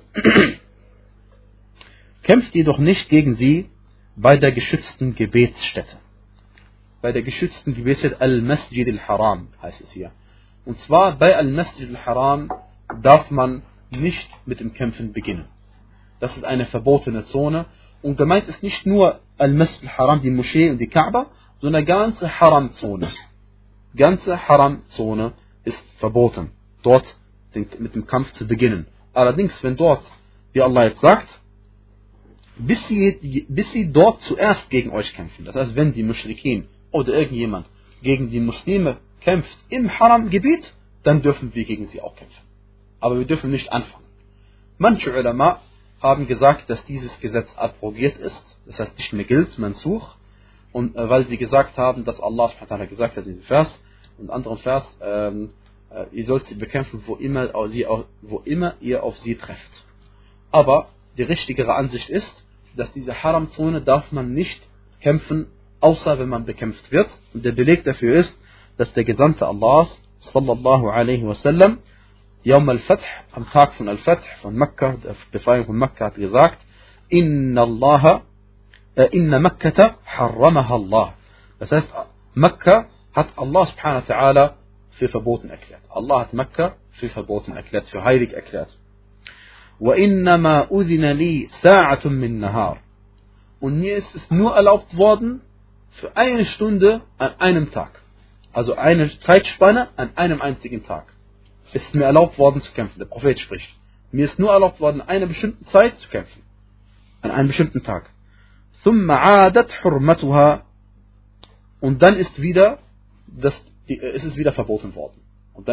kämpft jedoch nicht gegen sie bei der geschützten Gebetsstätte. Bei der geschützten Gebetsstätte Al-Masjid al-Haram heißt es hier. Und zwar bei Al-Masjid al-Haram darf man nicht mit dem Kämpfen beginnen. Das ist eine verbotene Zone. Und gemeint ist nicht nur Al-Masjid al-Haram, die Moschee und die Kaaba, sondern ganze Haram-Zone. Ganze Haram-Zone ist verboten, dort mit dem Kampf zu beginnen. Allerdings, wenn dort, wie Allah jetzt sagt, bis sie dort zuerst gegen euch kämpfen. Das heißt, wenn die Muschrikin oder irgendjemand gegen die Muslime kämpft im Haram-Gebiet, dann dürfen wir gegen sie auch kämpfen. Aber wir dürfen nicht anfangen. Manche Ulama haben gesagt, dass dieses Gesetz abrogiert ist, das heißt nicht mehr gilt, Mansuch, und weil sie gesagt haben, dass Allah subhanahu wa ta'ala gesagt hat in diesem Vers und anderen Vers, ihr sollt sie bekämpfen, wo immer ihr auf sie trefft. Aber die richtigere Ansicht ist, dass diese Haram-Zone darf man nicht kämpfen, außer wenn man bekämpft wird. Und der Beleg dafür ist, dass der Gesandte Allahs, sallallahu alaihi wasallam, Yawm al-Fath, am Tag von Al-Fath, von Mekka, der Befreiung von Mekka, hat gesagt, Inna Makkata harramaha Allah. Das heißt, Mekka hat Allah subhanahu wa ta'ala für verboten erklärt. Allah hat Mekka für verboten erklärt, für heilig erklärt. وَإِنَّمَا أُذِنَ لِي سَاعَةٌ مِّن نَهَارٍ. Und mir ist es nur erlaubt worden, für eine Stunde an einem Tag. Also eine Zeitspanne an einem einzigen Tag. Ist mir erlaubt worden zu kämpfen. Der Prophet spricht. Mir ist nur erlaubt worden, einer bestimmten Zeit zu kämpfen. An einem bestimmten Tag. ثُمَّ عَادَتْ حُرْمَتُهَا. Und dann ist es wieder verboten worden.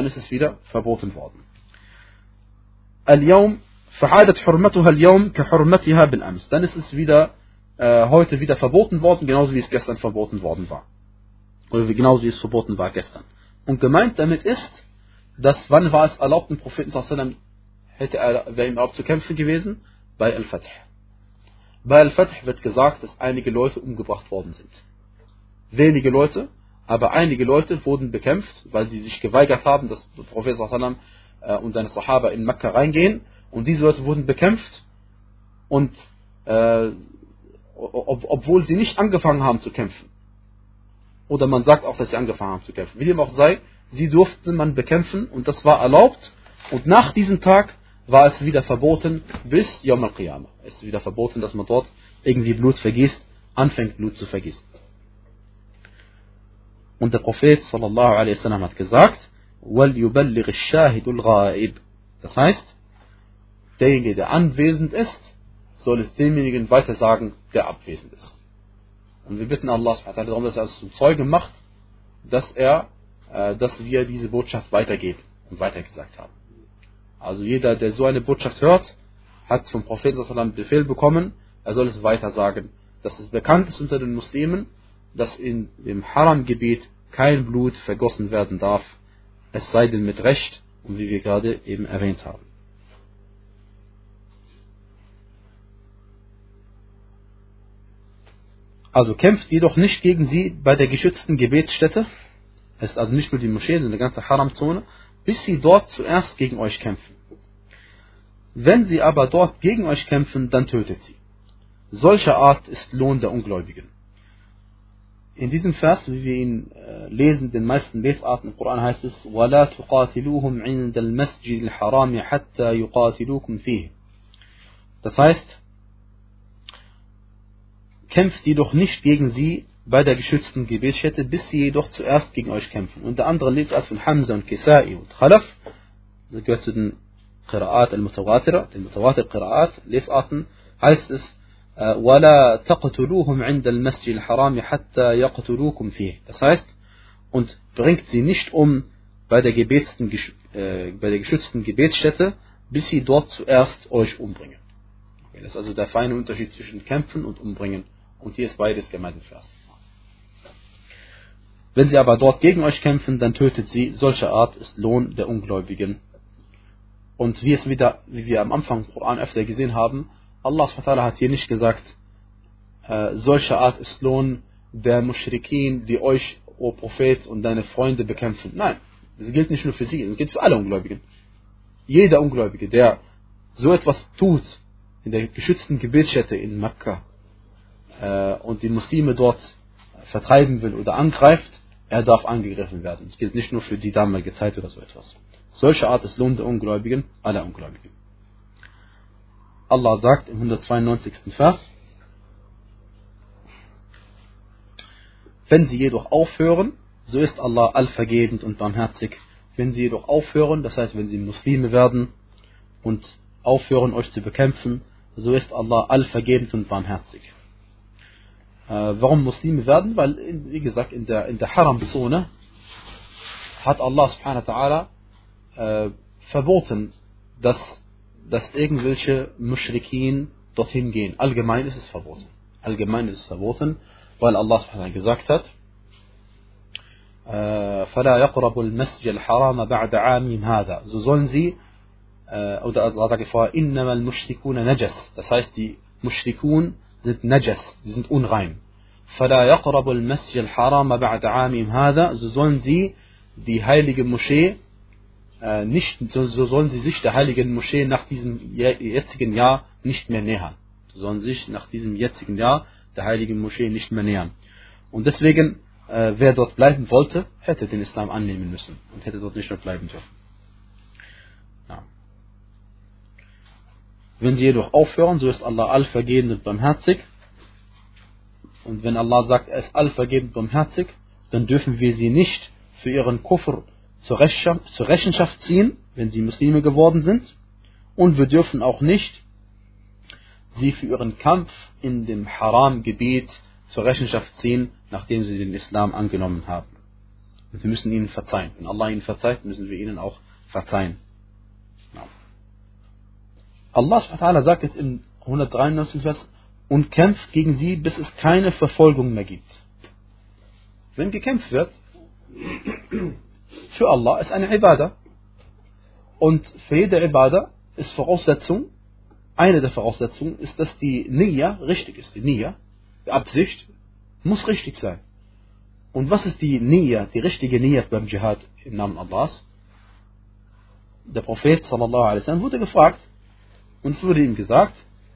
اليوم فعادت حرمتها اليوم كحرمتها بالأمس. Dann ist es wieder heute wieder verboten worden, genauso wie es gestern verboten worden war. Oder genauso wie es verboten war gestern. Und gemeint damit ist, dass wann war es erlaubt, den Propheten sallallahu wäre ihm erlaubt zu kämpfen gewesen? Bei Al-Fath. Bei Al-Fath wird gesagt, dass einige Leute umgebracht worden sind. Wenige Leute, aber einige Leute wurden bekämpft, weil sie sich geweigert haben, dass der Prophet sallallahu und seine Sahaba in Mekka reingehen. Und diese Leute wurden bekämpft und obwohl sie nicht angefangen haben zu kämpfen. Oder man sagt auch, dass sie angefangen haben zu kämpfen. Wie dem auch sei, sie durften man bekämpfen und das war erlaubt. Und nach diesem Tag war es wieder verboten bis Yawm al-Qiyamah. Es ist wieder verboten, dass man dort irgendwie Blut vergießt, anfängt Blut zu vergießen. Und der Prophet sallallahu alaihi wasallam hat gesagt, وَلْيُبَلِّغِ الشَّاهِدُ الْغَائِبِ. Das heißt, derjenige, der anwesend ist, soll es demjenigen weiter sagen, der abwesend ist. Und wir bitten Allah subhanahu wa ta'ala darum, dass er es zum Zeugen macht, dass wir diese Botschaft weitergeben und weitergesagt haben. Also jeder, der so eine Botschaft hört, hat vom Propheten sallallahu alaihi wasallam Befehl bekommen, er soll es weiter sagen, dass es bekannt ist unter den Muslimen, dass in dem Haram-Gebiet kein Blut vergossen werden darf, es sei denn mit Recht, und wie wir gerade eben erwähnt haben. Also kämpft jedoch nicht gegen sie bei der geschützten Gebetsstätte, es ist also nicht nur die Moschee, sondern die ganze Haram-Zone, bis sie dort zuerst gegen euch kämpfen. Wenn sie aber dort gegen euch kämpfen, dann tötet sie. Solcher Art ist Lohn der Ungläubigen. In diesem Vers, wie wir ihn lesen, den meisten Lesarten im Koran heißt es, وَلَا تُقَاتِلُوهُمْ عِنْدَ الْمَسْجِدِ الْحَرَامِ حَتَّى يُقَاتِلُوكُمْ فِيهِ. Das heißt, kämpft jedoch nicht gegen sie bei der geschützten Gebetsstätte, bis sie jedoch zuerst gegen euch kämpfen. Und der andere Lesart von Hamza und Kisai und Khalaf, das gehört zu den Qira'at al-Mutawatira, den Mutawatir-Qira'at, Lesarten, heißt es, وَلَا تَقْتُلُوهُمْ عِنْدَ الْمَسْجِدِ الْحَرَامِ حَتَّى يَقْتُلُوكُمْ فِيهِ. Das heißt, und bringt sie nicht um bei der geschützten Gebetsstätte, bis sie dort zuerst euch umbringen. Okay, das ist also der feine Unterschied zwischen Kämpfen und Umbringen Und hier ist beides gemeint im Vers. Wenn sie aber dort gegen euch kämpfen, dann tötet sie. Solche Art ist Lohn der Ungläubigen. Und wie wir am Anfang im Koran öfter gesehen haben, Allah subhanahu wa ta'ala hat hier nicht gesagt, solche Art ist Lohn der Muschrikin, die euch, o Prophet, und deine Freunde bekämpfen. Nein, das gilt nicht nur für sie, das gilt für alle Ungläubigen. Jeder Ungläubige, der so etwas tut in der geschützten Gebetsstätte in Mekka und die Muslime dort vertreiben will oder angreift, er darf angegriffen werden. Das gilt nicht nur für die damalige Zeit oder so etwas. Solche Art ist Lohn der Ungläubigen, aller Ungläubigen. Allah sagt im 192. Vers: Wenn sie jedoch aufhören, so ist Allah allvergebend und barmherzig. Wenn sie jedoch aufhören, das heißt, wenn sie Muslime werden und aufhören, euch zu bekämpfen, so ist Allah allvergebend und barmherzig. Warum Muslime werden? Weil, wie gesagt, in der Haram-Zone hat Allah subhanahu wa ta'ala verboten, dass irgendwelche Muschrikin dorthin gehen. Allgemein ist es verboten. Allgemein ist es verboten, weil Allah subhanahu wa ta'ala gesagt hat, فَلَا يَقْرَبُ الْمَسْجِدَ الْحَرَامَ بَعْدَ عَامِهِمْ هَذَا. So sollen sie, oder Allah sagt vorher, إِنَّمَا الْمُشْرِكُونَ نَجَسٌ. Das heißt, die Mushrikun sind Najas, die sind unrein. فَلَا يَقْرَبُ الْمَسْجِدَ الْحَرَامَ بَعْدَ عَامِهِمْ هَذَا. So sollen sie die heilige Moschee so sollen sie sich der heiligen Moschee nach diesem jetzigen Jahr nicht mehr nähern. So sollen sich nach diesem jetzigen Jahr der heiligen Moschee nicht mehr nähern. Und deswegen, wer dort bleiben wollte, hätte den Islam annehmen müssen und hätte dort nicht mehr bleiben dürfen. Ja. Wenn sie jedoch aufhören, so ist Allah allvergebend und barmherzig. Und wenn Allah sagt, er ist allvergebend und barmherzig, dann dürfen wir sie nicht für ihren Kufr zur Rechenschaft ziehen, wenn sie Muslime geworden sind. Und wir dürfen auch nicht sie für ihren Kampf in dem Haram-Gebiet zur Rechenschaft ziehen, nachdem sie den Islam angenommen haben. Und wir müssen ihnen verzeihen. Wenn Allah ihnen verzeiht, müssen wir ihnen auch verzeihen. Ja. Allah subhanahu wa ta'ala sagt jetzt im 193. Vers, und kämpft gegen sie, bis es keine Verfolgung mehr gibt. Wenn gekämpft wird, für Allah ist eine Ibadah. Und für jede Ibadah ist eine der Voraussetzungen ist, dass die Niyya richtig ist. Die Niyya, die Absicht, muss richtig sein. Und was ist die Niyya, die richtige Niyya beim Dschihad im Namen Allahs? Der Prophet sallallahu alaihi wasallam wurde gefragt, und es wurde ihm gesagt,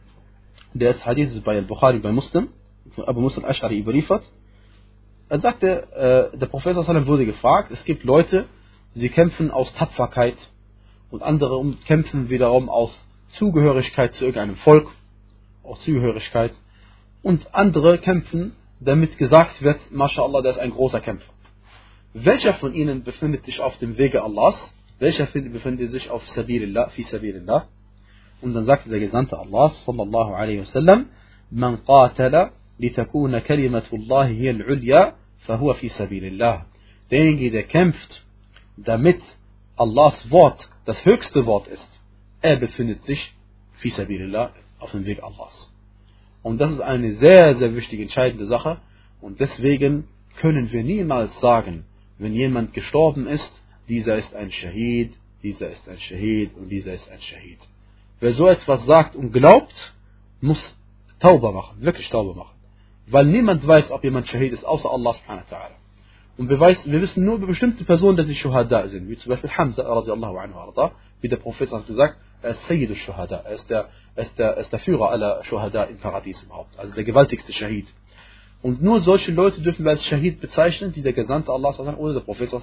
der Hadith ist bei Al-Bukhari, bei Muslim, von Abu Musa al-Ash'ari überliefert. Er sagte, der Prophet sallallahu alaihi wasallam wurde gefragt, es gibt Leute, sie kämpfen aus Tapferkeit und andere kämpfen wiederum aus Zugehörigkeit zu irgendeinem Volk, aus Zugehörigkeit, und andere kämpfen, damit gesagt wird, MashaAllah, der ist ein großer Kämpfer. Welcher von ihnen befindet sich auf dem Wege Allahs? Welcher befindet sich auf Sabilillah, fi Sabilillah? Und dann sagte der Gesandte Allah, sallallahu alaihi wasallam, man qatala litakuna kalimatullahi hiya al-ulya, fahuwa fi Sabilillah. Derjenige, der kämpft, damit Allahs Wort das höchste Wort ist, er befindet sich fi Sabilillah, auf dem Weg Allahs. Und das ist eine sehr, sehr wichtige, entscheidende Sache. Und deswegen können wir niemals sagen, wenn jemand gestorben ist, dieser ist ein Shahid, dieser ist ein Shahid und dieser ist ein Shahid. Wer so etwas sagt und glaubt, muss Tauba machen, wirklich Tauba machen. Weil niemand weiß, ob jemand Shahid ist, außer Allah subhanahu wa ta'ala. Und wir wissen nur über bestimmte Personen, dass sie Shuhada sind, wie zum Beispiel Hamza radiallahu anhu, wie der Prophet hat gesagt, er ist Sayyid al-Shuhada, er ist der Führer aller Shuhada im Paradies überhaupt, also der gewaltigste Shahid. Und nur solche Leute dürfen wir als Shahid bezeichnen, die der Gesandte Allah oder der Prophet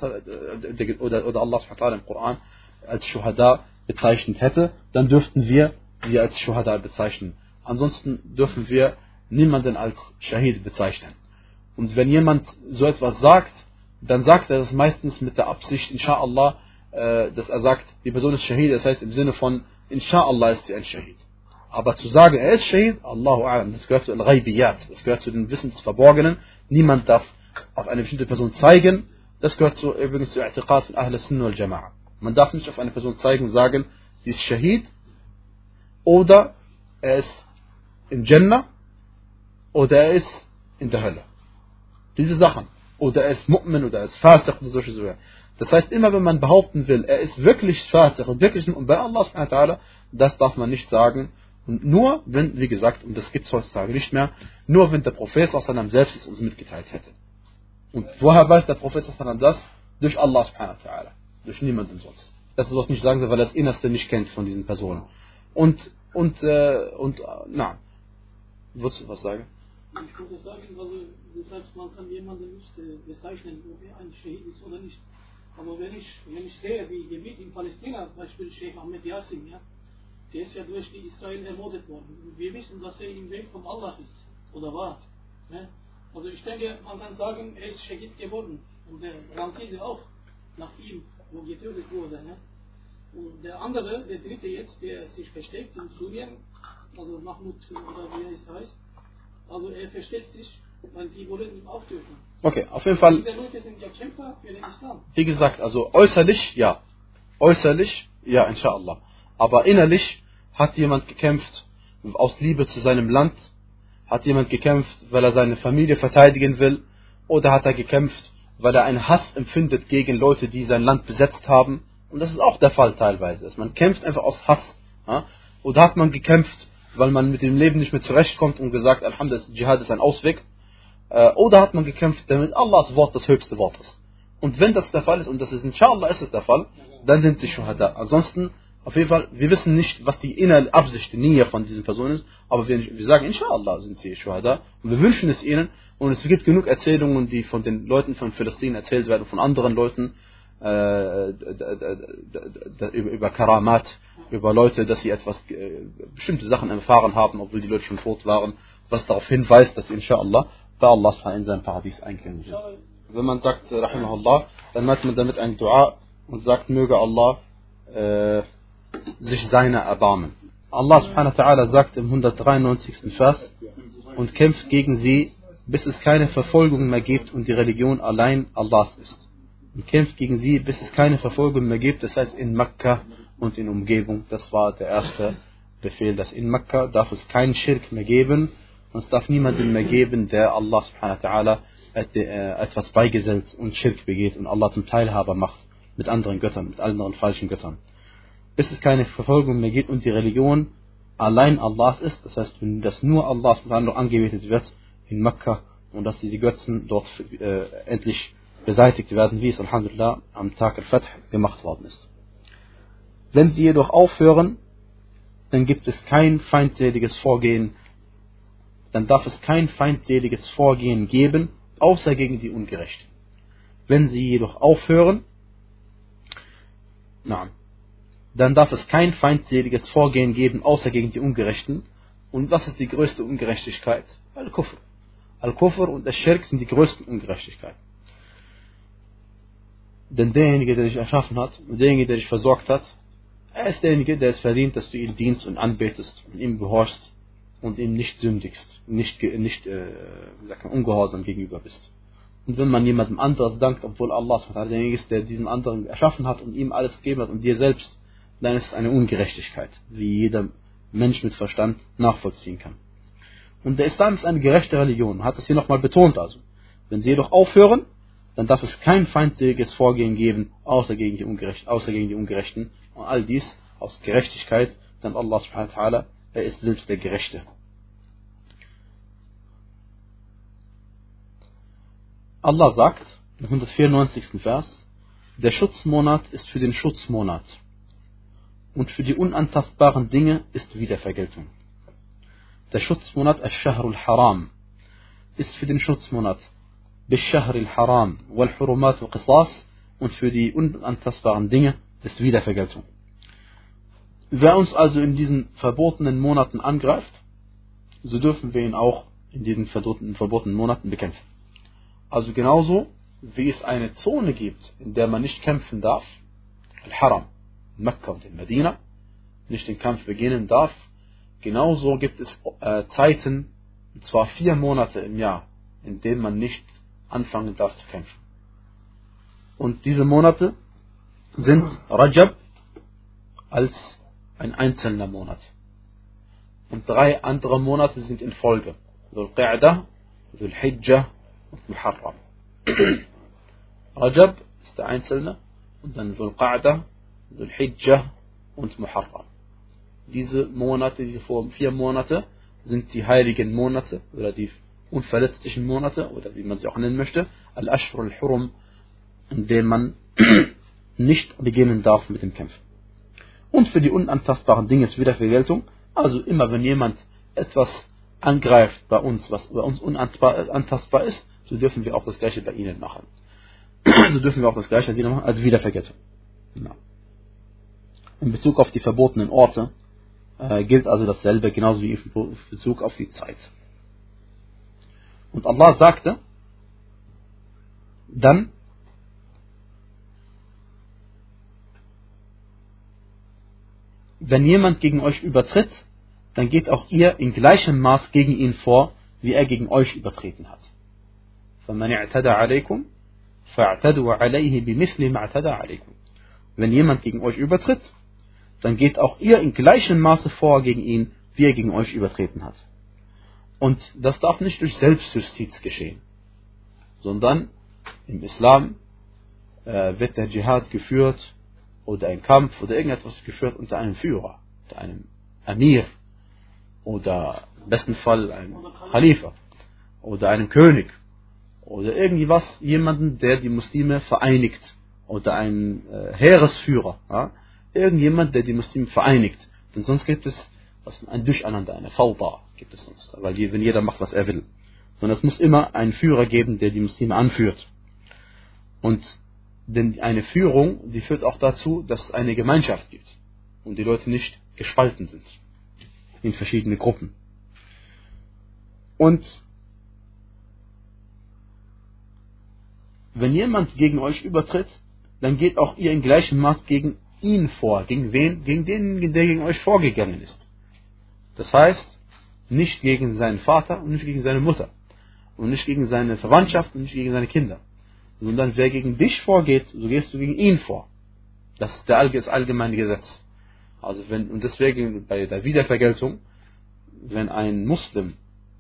oder Allah im Koran als Shuhada bezeichnet hätte, dann dürften wir sie als Shuhada bezeichnen. Ansonsten dürfen wir niemanden als Shahid bezeichnen. Und wenn jemand so etwas sagt, dann sagt er das meistens mit der Absicht, Insha'Allah, dass er sagt, die Person ist Shahid, das heißt im Sinne von, Insha'Allah ist sie ein Shahid. Aber zu sagen, er ist Shahid, Allahu A'lam, das gehört zu Al-Ghaibiyat, das gehört zu den Wissen des Verborgenen. Niemand darf auf eine bestimmte Person zeigen. Das gehört übrigens zu I'tiqad von Ahl Sunnah wal Jama'a. Man darf nicht auf eine Person zeigen und sagen, sie ist Shahid oder er ist im Jannah oder er ist in der Hölle. Diese Sachen. Oder er ist Mu'min oder er ist Fasiq oder solche Sachen. Das heißt, immer wenn man behaupten will, er ist wirklich Fasiq und wirklich Mu'min bei Allah subhanahu wa ta'ala, das darf man nicht sagen. Und nur wenn, wie gesagt, und das gibt es heutzutage nicht mehr, nur wenn der Prophet selbst es uns mitgeteilt hätte. Und woher weiß der Prophet das? Durch Allah subhanahu wa ta'ala. Durch niemanden sonst. Das ist, was nicht sagen soll, weil er das Innerste nicht kennt von diesen Personen. Na, würdest du was sagen? Ich würde sagen, also du sagst, man kann jemanden nicht bezeichnen, ob er ein Schahid ist oder nicht. Aber wenn ich sehe, wie Gebiet in Palästina, Beispiel Sheikh Ahmed Yassin, ja, der ist ja durch die Israel ermordet worden. Wir wissen, dass er im Weg von Allah ist oder war. Ne? Also ich denke, man kann sagen, er ist Shahid geworden. Und der Ramkise auch, nach ihm, wo getötet wurde. Ne? Und der andere, der dritte jetzt, der sich versteckt in Syrien, also Mahmoud oder wie er heißt, also er versteckt sich, weil die wollen ihn auftöten. Okay, auf jeden Fall. Diese Leute sind ja Kämpfer für den Islam. Wie gesagt, also äußerlich, ja. Äußerlich, ja, inshallah. Aber innerlich hat jemand gekämpft aus Liebe zu seinem Land, hat jemand gekämpft, weil er seine Familie verteidigen will, oder hat er gekämpft, weil er einen Hass empfindet gegen Leute, die sein Land besetzt haben. Und das ist auch der Fall teilweise. Man kämpft einfach aus Hass. Ja? Oder hat man gekämpft, weil man mit dem Leben nicht mehr zurechtkommt und gesagt, Alhamdulillah, Dschihad ist ein Ausweg. Oder hat man gekämpft, damit Allahs Wort das höchste Wort ist. Und wenn das der Fall ist, und das ist inshallah ist es der Fall, dann sind sie Shuhada. Ansonsten, auf jeden Fall, wir wissen nicht, was die innere Absicht, die Niyyah von diesen Personen ist, aber wir sagen, inshallah sind sie Shuhada. Und wir wünschen es ihnen. Und es gibt genug Erzählungen, die von den Leuten von Palästina erzählt werden, von anderen Leuten, über Karamat, über Leute, dass sie etwas, bestimmte Sachen erfahren haben, obwohl die Leute schon tot waren, was darauf hinweist, dass sie inshallah bei Allah in sein Paradies eingehen sind. Wenn man sagt, Rahimahullah, dann macht man damit ein Dua und sagt, möge Allah sich seiner erbarmen. Allah subhanahu wa ta'ala sagt im 193. Vers, und kämpft gegen sie, bis es keine Verfolgung mehr gibt und die Religion allein Allahs ist. Und kämpft gegen sie, bis es keine Verfolgung mehr gibt, das heißt in Mekka und in Umgebung. Das war der erste Befehl, dass in Mekka darf es keinen Schirk mehr geben und es darf niemanden mehr geben, der Allah subhanahu wa ta'ala etwas beigesellt und Schirk begeht und Allah zum Teilhaber macht mit anderen Göttern, mit anderen falschen Göttern. Bis es keine Verfolgung mehr gibt und die Religion allein Allahs ist, das heißt, wenn das nur Allah subhanahu wa ta'ala angebetet wird in Mekka und dass die Götzen dort endlich beseitigt werden, wie es Alhamdulillah am Tag al-Fath gemacht worden ist. Wenn sie jedoch aufhören, dann gibt es kein feindseliges Vorgehen, dann darf es kein feindseliges Vorgehen geben, außer gegen die Ungerechten. Wenn sie jedoch aufhören, dann darf es kein feindseliges Vorgehen geben, außer gegen die Ungerechten. Und was ist die größte Ungerechtigkeit? Al-Kufr. Al-Kufr und der Schirk sind die größten Ungerechtigkeiten. Denn derjenige, der dich erschaffen hat, und derjenige, der dich versorgt hat, er ist derjenige, der es verdient, dass du ihn dienst und anbetest und ihm gehorchst und ihm nicht sündigst, nicht ungehorsam gegenüber bist. Und wenn man jemandem anderes dankt, obwohl Allah derjenige ist, der diesen anderen erschaffen hat und ihm alles gegeben hat und dir selbst, dann ist es eine Ungerechtigkeit, wie jeder Mensch mit Verstand nachvollziehen kann. Und der Islam ist eine gerechte Religion, hat es hier nochmal betont also. Wenn sie jedoch aufhören, dann darf es kein feindseliges Vorgehen geben, außer gegen die Ungerechten. Und all dies aus Gerechtigkeit, denn Allah subhanahu wa ta'ala, er ist selbst der Gerechte. Allah sagt, im 194. Vers, der Schutzmonat ist für den Schutzmonat und für die unantastbaren Dinge ist Wiedervergeltung. Der Schutzmonat Ash-Shahrul Haram ist für den Schutzmonat Bish-Shahril Haram wal-Hurumat wa-Qisas und für die unantastbaren Dinge ist Wiedervergeltung. Wer uns also in diesen verbotenen Monaten angreift, so dürfen wir ihn auch in diesen verbotenen Monaten bekämpfen. Also genauso wie es eine Zone gibt, in der man nicht kämpfen darf, Al-Haram, Mekka und in Medina, nicht den Kampf beginnen darf, genauso gibt es Zeiten, und zwar 4 Monate im Jahr, in denen man nicht anfangen darf zu kämpfen. Und diese Monate sind Rajab als ein einzelner Monat. Und 3 andere Monate sind in Folge. Dhul Qa'dah, Dhul Hijjah und Muharram. Rajab ist der einzelne und dann Dhul Qa'dah, Dhul Hijjah und Muharram. Diese Monate, diese 4 Monate sind die heiligen Monate oder die unverletzlichen Monate oder wie man sie auch nennen möchte, Al-Ashur al-Hurum, in denen man nicht beginnen darf mit dem Kämpfen. Und für die unantastbaren Dinge ist wieder Vergeltung. Also immer wenn jemand etwas angreift bei uns, was bei uns unantastbar ist, so dürfen wir auch das Gleiche bei ihnen machen. So dürfen wir auch das Gleiche wieder machen, also Wiedervergeltung. Ja. In Bezug auf die verbotenen Orte gilt also dasselbe, genauso wie in Bezug auf die Zeit. Und Allah sagte dann, wenn jemand gegen euch übertritt, dann geht auch ihr in gleichem Maß gegen ihn vor, wie er gegen euch übertreten hat. فَمَنِ اعْتَدَى عَلَيْكُمْ فَاعْتَدُوا عَلَيْهِ بِمِثْلِ مَا اعْتَدَى عَلَيْكُمْ. Wenn jemand gegen euch übertritt, dann geht auch ihr in gleichem Maße vor gegen ihn, wie er gegen euch übertreten hat. Und das darf nicht durch Selbstjustiz geschehen, sondern im Islam wird der Dschihad geführt oder ein Kampf oder irgendetwas geführt unter einem Führer, unter einem Amir oder im besten Fall einem Khalifa oder einem König oder irgendwas, jemanden, der die Muslime vereinigt oder ein Heeresführer, ja? Irgendjemand, der die Muslime vereinigt, denn sonst gibt es ein Durcheinander, eine Fawda gibt es sonst, weil wenn jeder macht, was er will. Sondern es muss immer einen Führer geben, der die Muslime anführt. Und denn eine Führung, die führt auch dazu, dass es eine Gemeinschaft gibt und die Leute nicht gespalten sind in verschiedene Gruppen. Und wenn jemand gegen euch übertritt, dann geht auch ihr in gleichem Maß gegen ihn vor. Gegen wen? Gegen denjenigen, der gegen euch vorgegangen ist. Das heißt, nicht gegen seinen Vater und nicht gegen seine Mutter und nicht gegen seine Verwandtschaft und nicht gegen seine Kinder, sondern wer gegen dich vorgeht, so gehst du gegen ihn vor. Das ist das allgemeine Gesetz. Also und deswegen bei der Wiedervergeltung, wenn ein Muslim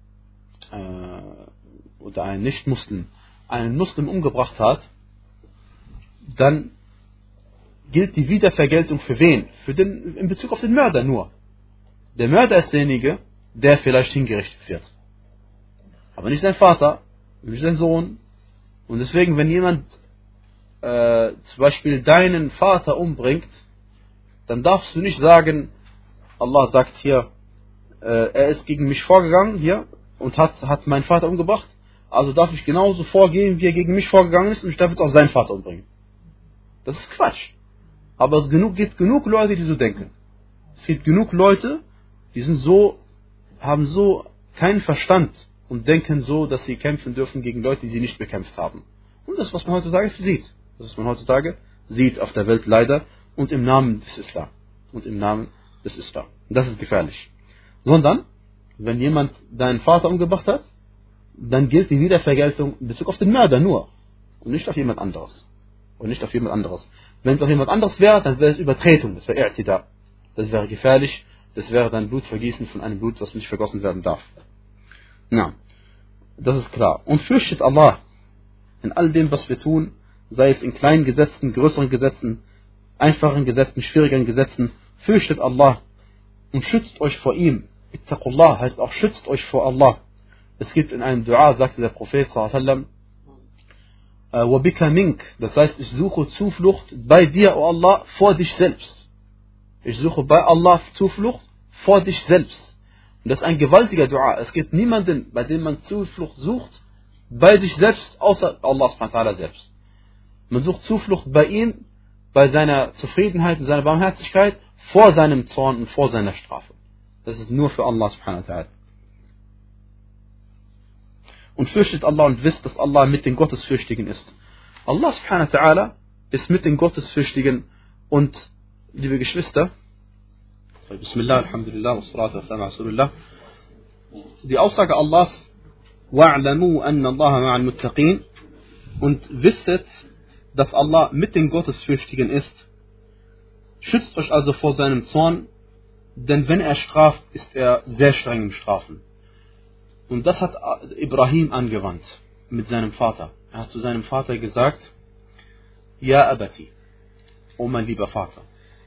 oder ein Nicht-Muslim einen Muslim umgebracht hat, dann gilt die Wiedervergeltung für wen? In Bezug auf den Mörder nur. Der Mörder ist derjenige, der vielleicht hingerichtet wird. Aber nicht sein Vater, nicht sein Sohn. Und deswegen, wenn jemand zum Beispiel deinen Vater umbringt, dann darfst du nicht sagen, Allah sagt hier, er ist gegen mich vorgegangen hier und hat meinen Vater umgebracht, also darf ich genauso vorgehen, wie er gegen mich vorgegangen ist und ich darf jetzt auch seinen Vater umbringen. Das ist Quatsch. Aber es gibt genug Leute, die so denken. Es gibt genug Leute, die haben so keinen Verstand und denken so, dass sie kämpfen dürfen gegen Leute, die sie nicht bekämpft haben. Und das, was man heutzutage sieht. Das, was man heutzutage sieht auf der Welt leider und im Namen des Islam. Und das ist gefährlich. Sondern, wenn jemand deinen Vater umgebracht hat, dann gilt die Wiedervergeltung in Bezug auf den Mörder nur. Und nicht auf jemand anderes. Wenn es auf jemand anderes wäre, dann wäre es Übertretung. Das wäre I'tida. Das wäre gefährlich. Das wäre dann Blutvergießen von einem Blut, was nicht vergossen werden darf. Na, das ist klar. Und fürchtet Allah in all dem, was wir tun, sei es in kleinen Gesetzen, größeren Gesetzen, einfachen Gesetzen, schwierigeren Gesetzen, fürchtet Allah und schützt euch vor ihm. Ittaqullah heißt auch schützt euch vor Allah. Es gibt in einem Dua, sagte der Prophet sallallahu wabika mink, das heißt, ich suche Zuflucht bei dir, o Allah, vor dich selbst. Ich suche bei Allah Zuflucht vor dich selbst. Und das ist ein gewaltiger Dua. Es gibt niemanden, bei dem man Zuflucht sucht, bei sich selbst, außer Allah subhanahu wa ta'ala selbst. Man sucht Zuflucht bei ihm, bei seiner Zufriedenheit und seiner Barmherzigkeit, vor seinem Zorn und vor seiner Strafe. Das ist nur für Allah subhanahu wa ta'ala. Und fürchtet Allah und wisst, dass Allah mit den Gottesfürchtigen ist. Allah subhanahu wa ta'ala ist mit den Gottesfürchtigen und, liebe Geschwister, Bismillah, Alhamdulillah, Wassalatu Wassalamu ala Rasulillah, die Aussage Allahs, wa'lamu anna Allah ma'al muttaqin, und wisset, dass Allah mit den Gottesfürchtigen ist. Schützt euch also vor seinem Zorn, denn wenn er straft, ist er sehr streng im Strafen. Und das hat Ibrahim angewandt mit seinem Vater. Er hat zu seinem Vater gesagt, Ja Abati, O mein lieber Vater,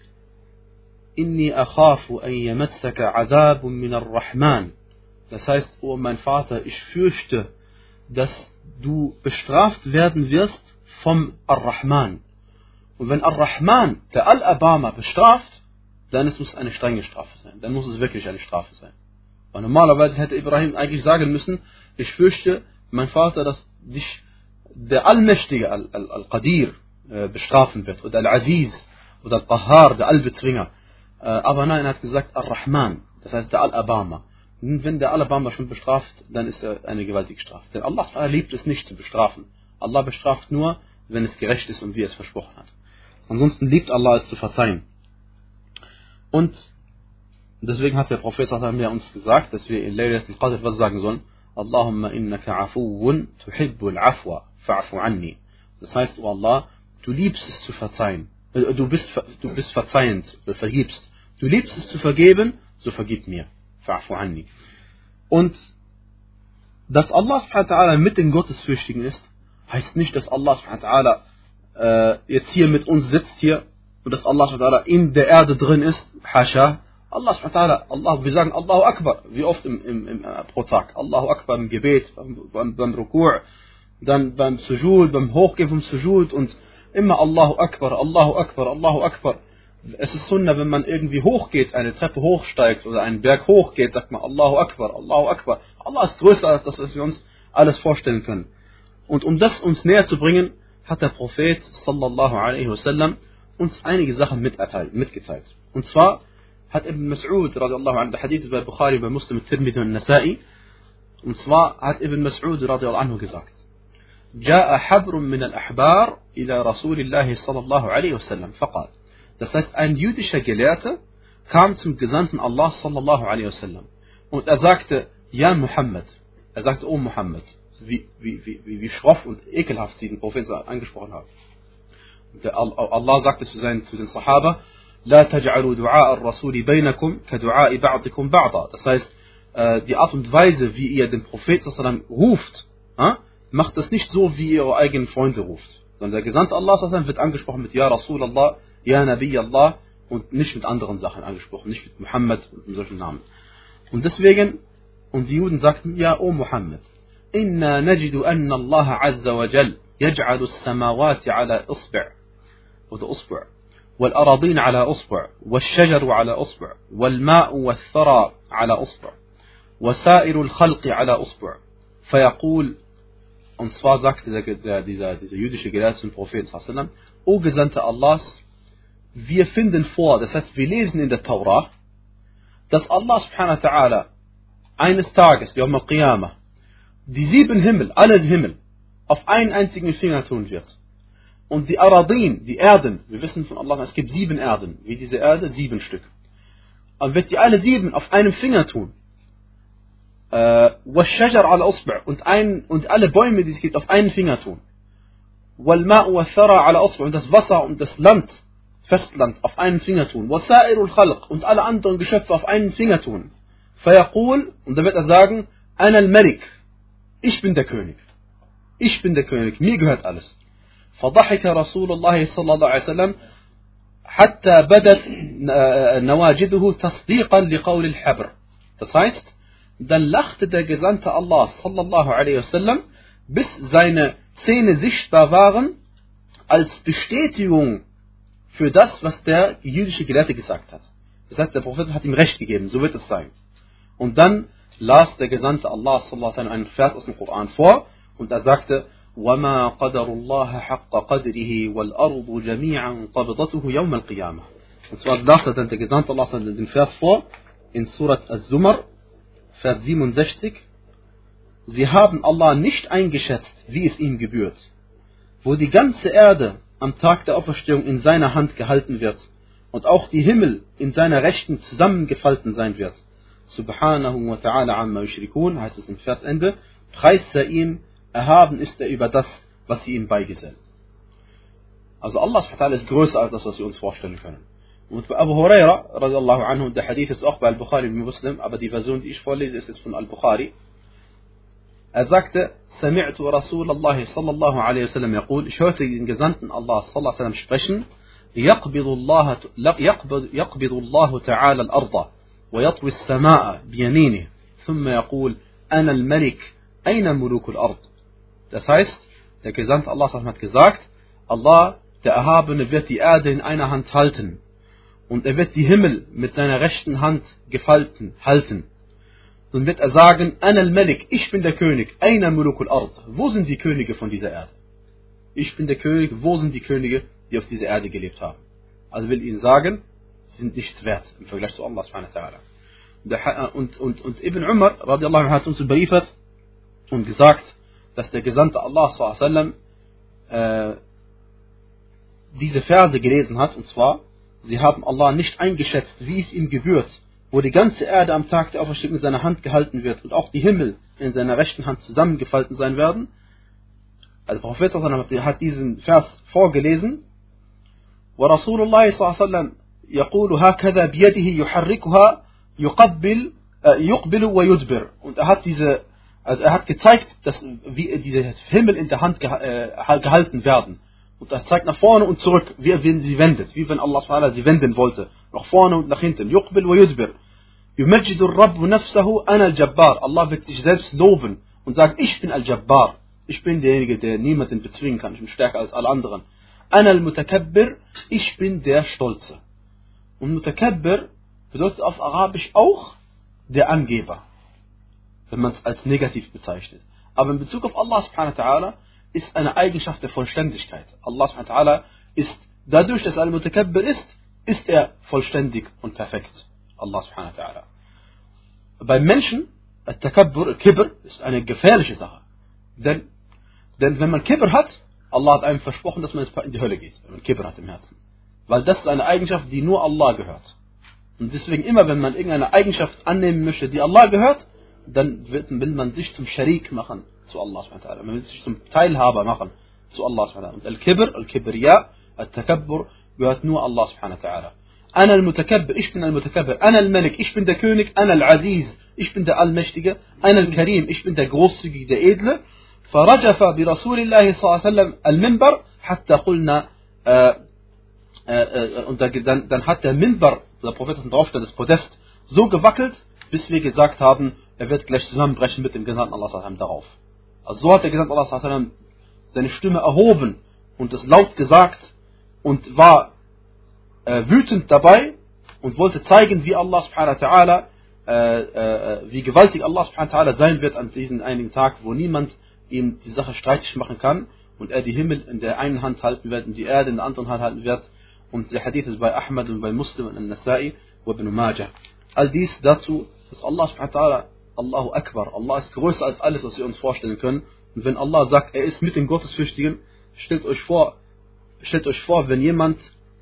Inni akhafu an yamassaka azabun min ar-Rahman. Das heißt, O mein Vater, ich fürchte, dass du bestraft werden wirst vom Ar-Rahman. Und wenn Ar-Rahman, der Al-Abama, bestraft, dann muss es eine strenge Strafe sein. Dann muss es wirklich eine Strafe sein. Weil normalerweise hätte Ibrahim eigentlich sagen müssen, ich fürchte, mein Vater, dass dich der Allmächtige Al-Qadir bestrafen wird, oder Al-Aziz, oder Al-Qahar, der Allbezwinger. Aber nein, er hat gesagt Ar-Rahman, das heißt der Al-Abama. Und wenn der Al-Abama schon bestraft, dann ist er eine gewaltige Strafe. Denn Allah liebt es nicht zu bestrafen. Allah bestraft nur, wenn es gerecht ist und wie er es versprochen hat. Ansonsten liebt Allah es zu verzeihen. Und deswegen hat der Prophet uns gesagt, dass wir in Laylatul Qadr was sagen sollen. Allahumma innaka afuwun tuhibbul afwa fa'fu anni. Das heißt, O Allah, du liebst es zu verzeihen. Du bist verzeihend, du vergibst. Du liebst es zu vergeben, so vergib mir. Fa'fu anni. Und dass Allah subhanahu wa ta'ala mit den Gottesfürchtigen ist, heißt nicht, dass Allah subhanahu wa ta'ala jetzt hier mit uns sitzt hier und dass Allah subhanahu wa ta'ala in der Erde drin ist. Hasha. Allah subhanahu wa ta'ala, wir sagen Allahu Akbar, wie oft pro Tag. Allahu Akbar im Gebet, beim Ruku', dann beim Sujud, beim Hochgehen vom Sujud und immer Allahu Akbar, Allahu Akbar, Allahu Akbar. Es ist Sunnah, wenn man irgendwie hochgeht, eine Treppe hochsteigt oder einen Berg hochgeht, sagt man Allahu Akbar, Allahu Akbar. Allah ist größer als das, was wir uns alles vorstellen können. Und um das uns näher zu bringen, hat der Prophet sallallahu alaihi wasallam uns einige Sachen mitgeteilt. Und zwar hat Ibn Mas'ud radiallahu anhu, der Hadith ist bei Bukhari, bei Muslim, Tirmidhi und Nasa'i, und zwar hat Ibn Mas'ud radiallahu anhu gesagt, جاء حبر من الأحبار إلى رسول الله صلى الله عليه وسلم فقال. Das heißt, ein jüdischer Gelehrter kam zum Gesandten Allah sallallahu alaihi wasallam und er sagte, Ja Muhammad, er sagte, O Muhammad, wie schroff und ekelhaft sie den Propheten angesprochen haben. Und Allah sagte zu den Sahaba, لا تجعلوا دعاء الرسول بينكم كدعاء بعضكم بعضا. Das heißt, die Art und Weise, wie ihr den Propheten sallallahu ruft, macht das nicht so, wie ihr eure eigenen Freunde ruft. Sondern der Gesandte Allah sallallahu wird angesprochen mit Ja Rasulallah, Ja Nabi Allah und nicht mit anderen Sachen angesprochen, nicht mit Muhammad und mit solchen Namen. Und deswegen, und die Juden sagten, Ja, O Muhammad, Inna najidu anna Allah azza wa jal yaj'alu as-samawati ala isbi' oder usbu' والأراضين على أصبع والشجر على أصبع والماء والثرى على أصبع وسائر الخلق على أصبع فيقول. Und zwar sagte dieser jüdische Gelehrte zum Propheten sallallahu, O Gesandter Allahs, wir finden vor, das heißt wir lesen in der Taura, dass Allah subhanahu wa ta'ala eines Tages, Yawm al-Qiyamah, die 7 Himmel, alle Himmel, auf einen einzigen Finger tun wird. Und die Aradin, die Erden, wir wissen von Allah, es gibt 7 Erden, wie diese Erde, 7 Stück. Und wird die alle 7 auf einem Finger tun. والشجر على أصبع und alle Bäume, die es gibt, auf einen Finger tun. والماء والثرى على أصبع und das Wasser und das Land, Festland, auf einen Finger tun. وسائر الخلق und alle anderen Geschöpfe auf einen Finger tun. فيقول, und dann wird er sagen, أنا الملك, ich bin der König. Ich bin der König, mir gehört alles. فضحك رسول الله صلى الله عليه وسلم حتى بدت نواجذه تصديقا لقول الحبر. Das heißt, dann lachte der Gesandte Allah sallallahu alaihi wasallam, bis seine Zähne sichtbar waren, als Bestätigung für das, was der jüdische Gelehrte gesagt hat. Das heißt, der Prophet hat ihm Recht gegeben, so wird es sein. Und dann las der Gesandte Allah sallallahu alaihi wasallam einen Vers aus dem Koran vor und er sagte, وَمَا قَدَرُ اللَّهَ حَقَّ قَدْرِهِ وَالْأَرْضُ جَمِيعًا قَبْضَتُهُ يَوْمَ الْقِيَامَةِ. Und zwar las dann der Gesandte Allah sallallahu alaihi wasallam den Vers vor in Surat Az-Zumar, Vers 67, sie haben Allah nicht eingeschätzt, wie es ihm gebührt, wo die ganze Erde am Tag der Auferstehung in seiner Hand gehalten wird und auch die Himmel in seiner Rechten zusammengefalten sein wird. Subhanahu wa ta'ala amma yushrikun, heißt es im Versende, Preis sei ihm, erhaben ist er über das, was sie ihm beigesellen. Also Allah subhanahu wa ta'ala ist größer als das, was wir uns vorstellen können. Und bei Abu Huraira, radiallahu anhu, der Hadith ist auch bei Al-Bukhari und Muslim, aber die Version, die ich vorlese, ist jetzt von Al-Bukhari. Er sagte, Sami'tu Rasulallah sallallahu alaihi wasallam yaqul, ich hörte den Gesandten Allah sallallahu alaihi wasallam sprechen, يقبض الله تعالى الأرض ويطوي السماء بيمينه ثم يقول أنا الملك أين ملوك الأرض. Das heißt, der Gesandte Allah hat gesagt, Allah, der Erhabene, wird die Erde in einer Hand halten und er wird die Himmel mit seiner rechten Hand gefalten halten. Dann wird er sagen, Ana al-Malik, ich bin der König, Aina mulukul Ard, wo sind die Könige von dieser Erde? Ich bin der König, wo sind die Könige, die auf dieser Erde gelebt haben? Also will ihnen sagen, sie sind nichts wert im Vergleich zu Allah subhanahu wa ta'ala. Und Ibn Umar radiallahu anhu hat uns überliefert und gesagt, dass der Gesandte Allah sallallahu alaihi wasallam diese Verse gelesen hat, und zwar, sie haben Allah nicht eingeschätzt, wie es ihm gebührt, wo die ganze Erde am Tag der Auferstehung in seiner Hand gehalten wird und auch die Himmel in seiner rechten Hand zusammengefalten sein werden. Also der Prophet hat diesen Vers vorgelesen. ورسول الله صلى الله عليه وسلم يقول هكذا بيده يحركها يقبل ويدبر. Und er hat gezeigt, dass wie diese Himmel in der Hand gehalten werden. Und er zeigt nach vorne und zurück, wie wenn sie wendet, wie wenn Allah subhanahu sie wenden wollte, nach vorne und nach hinten. يقبل ويدبر. يمجد الرب نفسه أنا الجبار. Allah wird sich selbst loben und sagt, ich bin Al-Jabbar. Ich bin derjenige, der niemanden bezwingen kann. Ich bin stärker als alle anderen. Ana al-Mutakabbir, ich bin der Stolze. Und Mutakabbir bedeutet auf Arabisch auch der Angeber, wenn man es als negativ bezeichnet. Aber in Bezug auf Allah subhanahu wa ta'ala ist eine Eigenschaft der Vollständigkeit. Allah subhanahu wa ta'ala ist, dadurch, dass er al-Mutakabbir ist er vollständig und perfekt. Allah subhanahu wa ta'ala. Beim Menschen, al-Takabbur, Kibr, ist eine gefährliche Sache. Denn wenn man Kibr hat, Allah hat einem versprochen, dass man in die Hölle geht, wenn man Kibr hat im Herzen. Weil das ist eine Eigenschaft, die nur Allah gehört. Und deswegen immer, wenn man irgendeine Eigenschaft annehmen möchte, die Allah gehört, dann will man sich zum Sharik machen zu Allah subhanahu wa ta'ala. Man will sich zum Teilhaber machen zu Allah subhanahu wa ta'ala. Und Al-Kibr, Al-Kibriya, Al-Takabbur gehört nur Allah subhanahu wa ta'ala. Ana al-Mutakabbir, ich bin al-Mutakabbir. Ana al-Malik, ich bin der König. Ana al-Aziz, ich bin der Allmächtige. Ana al-Karim, ich bin der Großzügige, der Edle. فرجف برسول الله صلى الله عليه وسلم المنبر حتى قلنا und dann hat der Minbar, der Prophet draufsteht, das Podest, so gewackelt, bis wir gesagt haben, er wird gleich zusammenbrechen mit dem Gesandten Allah sallallahu alaihi wasallam darauf. Also so hat der Gesandte Allah sallallahu alaihi wasallam seine Stimme erhoben und es laut gesagt und war wütend dabei und wollte zeigen, wie Allah subhanahu wa ta'ala, wie gewaltig Allah subhanahu wa ta'ala sein wird an diesem einigen Tag, wo niemand ihm die Sache streitig machen kann und er die Himmel in der einen Hand halten wird und die Erde in der anderen Hand halten wird. Und der Hadith ist bei Ahmad und bei Muslim und Nasai und Ibn Majah. All dies dazu, dass Allah subhanahu wa ta'ala, Allahu Akbar, Allah ist größer als alles, was wir uns vorstellen können. Und wenn Allah sagt, er ist mit den Gottesfürchtigen, stellt euch vor, wenn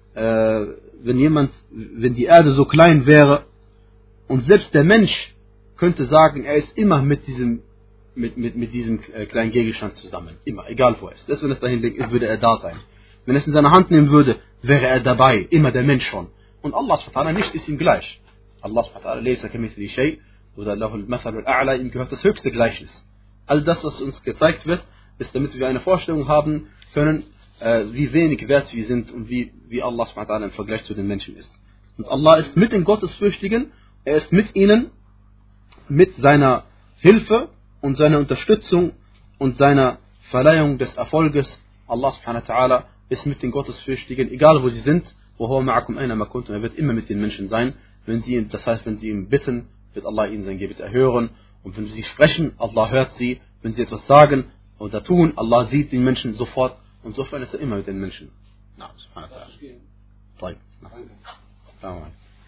die Erde so klein wäre und selbst der Mensch könnte sagen, er ist immer mit diesem kleinen Gegenstand zusammen. Immer, egal wo er ist. Selbst wenn es dahin liegt, würde er da sein. Wenn er es in seine Hand nehmen würde, wäre er dabei. Immer der Mensch schon. Und Allah subhanahu nicht ist ihm gleich. Allah subhanahu laysa kamithlihi shay oder lahul mathalul a'la, ihm gehört das höchste Gleichnis. All das, was uns gezeigt wird, ist, damit wir eine Vorstellung haben können, wie wenig wert wir sind und wie Allah subhanahu im Vergleich zu den Menschen ist. Und Allah ist mit den Gottesfürchtigen, er ist mit ihnen, mit seiner Hilfe und seiner Unterstützung und seiner Verleihung des Erfolges. Allah subhanahu wa ta'ala ist mit den Gottesfürchtigen, egal wo sie sind, er wird immer mit den Menschen sein. Das heißt, wenn sie ihn bitten, wird Allah ihnen sein Gebet erhören. Und wenn sie sprechen, Allah hört sie. Wenn sie etwas sagen oder tun, Allah sieht den Menschen sofort. Und sofern ist er immer mit den Menschen. Na, subhanahu wa ta'ala.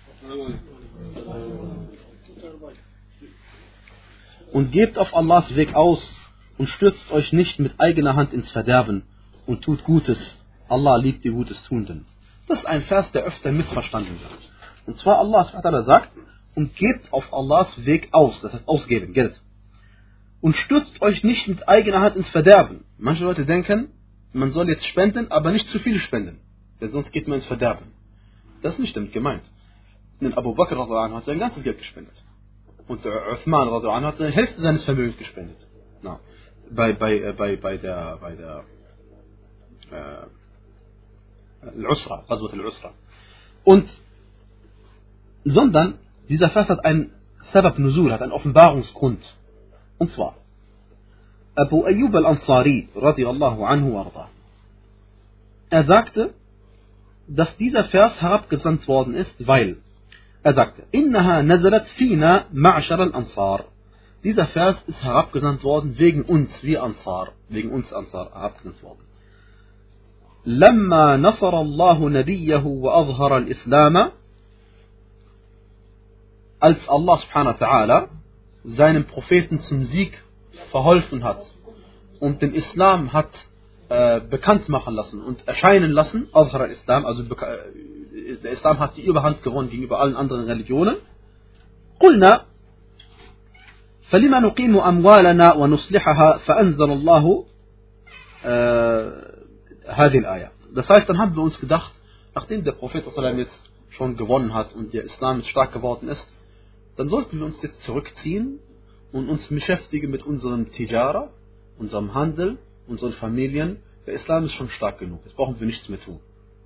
Und gebt auf Allahs Weg aus und stürzt euch nicht mit eigener Hand ins Verderben und tut Gutes. Allah liebt die Gutes Tuenden. Das ist ein Vers, der öfter missverstanden wird. Und zwar Allah sagt, und gebt auf Allahs Weg aus, das heißt ausgeben, Geld. Und stürzt euch nicht mit eigener Hand ins Verderben. Manche Leute denken, man soll jetzt spenden, aber nicht zu viel spenden, denn sonst geht man ins Verderben. Das ist nicht damit gemeint. Denn Abu Bakr hat sein ganzes Geld gespendet. Und Uthman hat die Hälfte seines Vermögens gespendet. Na, bei der Al-Usra, Ghazwat Al-Usra. Und, sondern, dieser Vers hat einen Sabab Nuzul, hat einen Offenbarungsgrund. Und zwar, Abu Ayyub al-Ansari, radiyallahu anhu warda. Er sagte, dass dieser Vers herabgesandt worden ist, weil er sagte, Innaha nazalat fina ma'ashar al-Ansar. Dieser Vers ist herabgesandt worden wegen uns, wir Ansar, wegen uns Ansar herabgesandt worden. Lamma nasara Allahu nabiyahu wa azhara al-Islam, als Allah subhanahu wa ta'ala seinem Propheten zum Sieg verholfen hat und den Islam hat bekannt machen lassen und erscheinen lassen, azhara al-Islam, also der Islam hat die Überhand gewonnen gegenüber allen anderen Religionen. قلنا فلما نقيم أموالنا ونصلحها فأنزل الله هذه الآية. Das heißt, dann haben wir uns gedacht, nachdem der Prophet jetzt schon gewonnen hat und der Islam jetzt stark geworden ist, dann sollten wir uns jetzt zurückziehen und uns beschäftigen mit unserem Tijara, unserem Handel, unseren Familien. Der Islam ist schon stark genug, jetzt brauchen wir nichts mehr tun.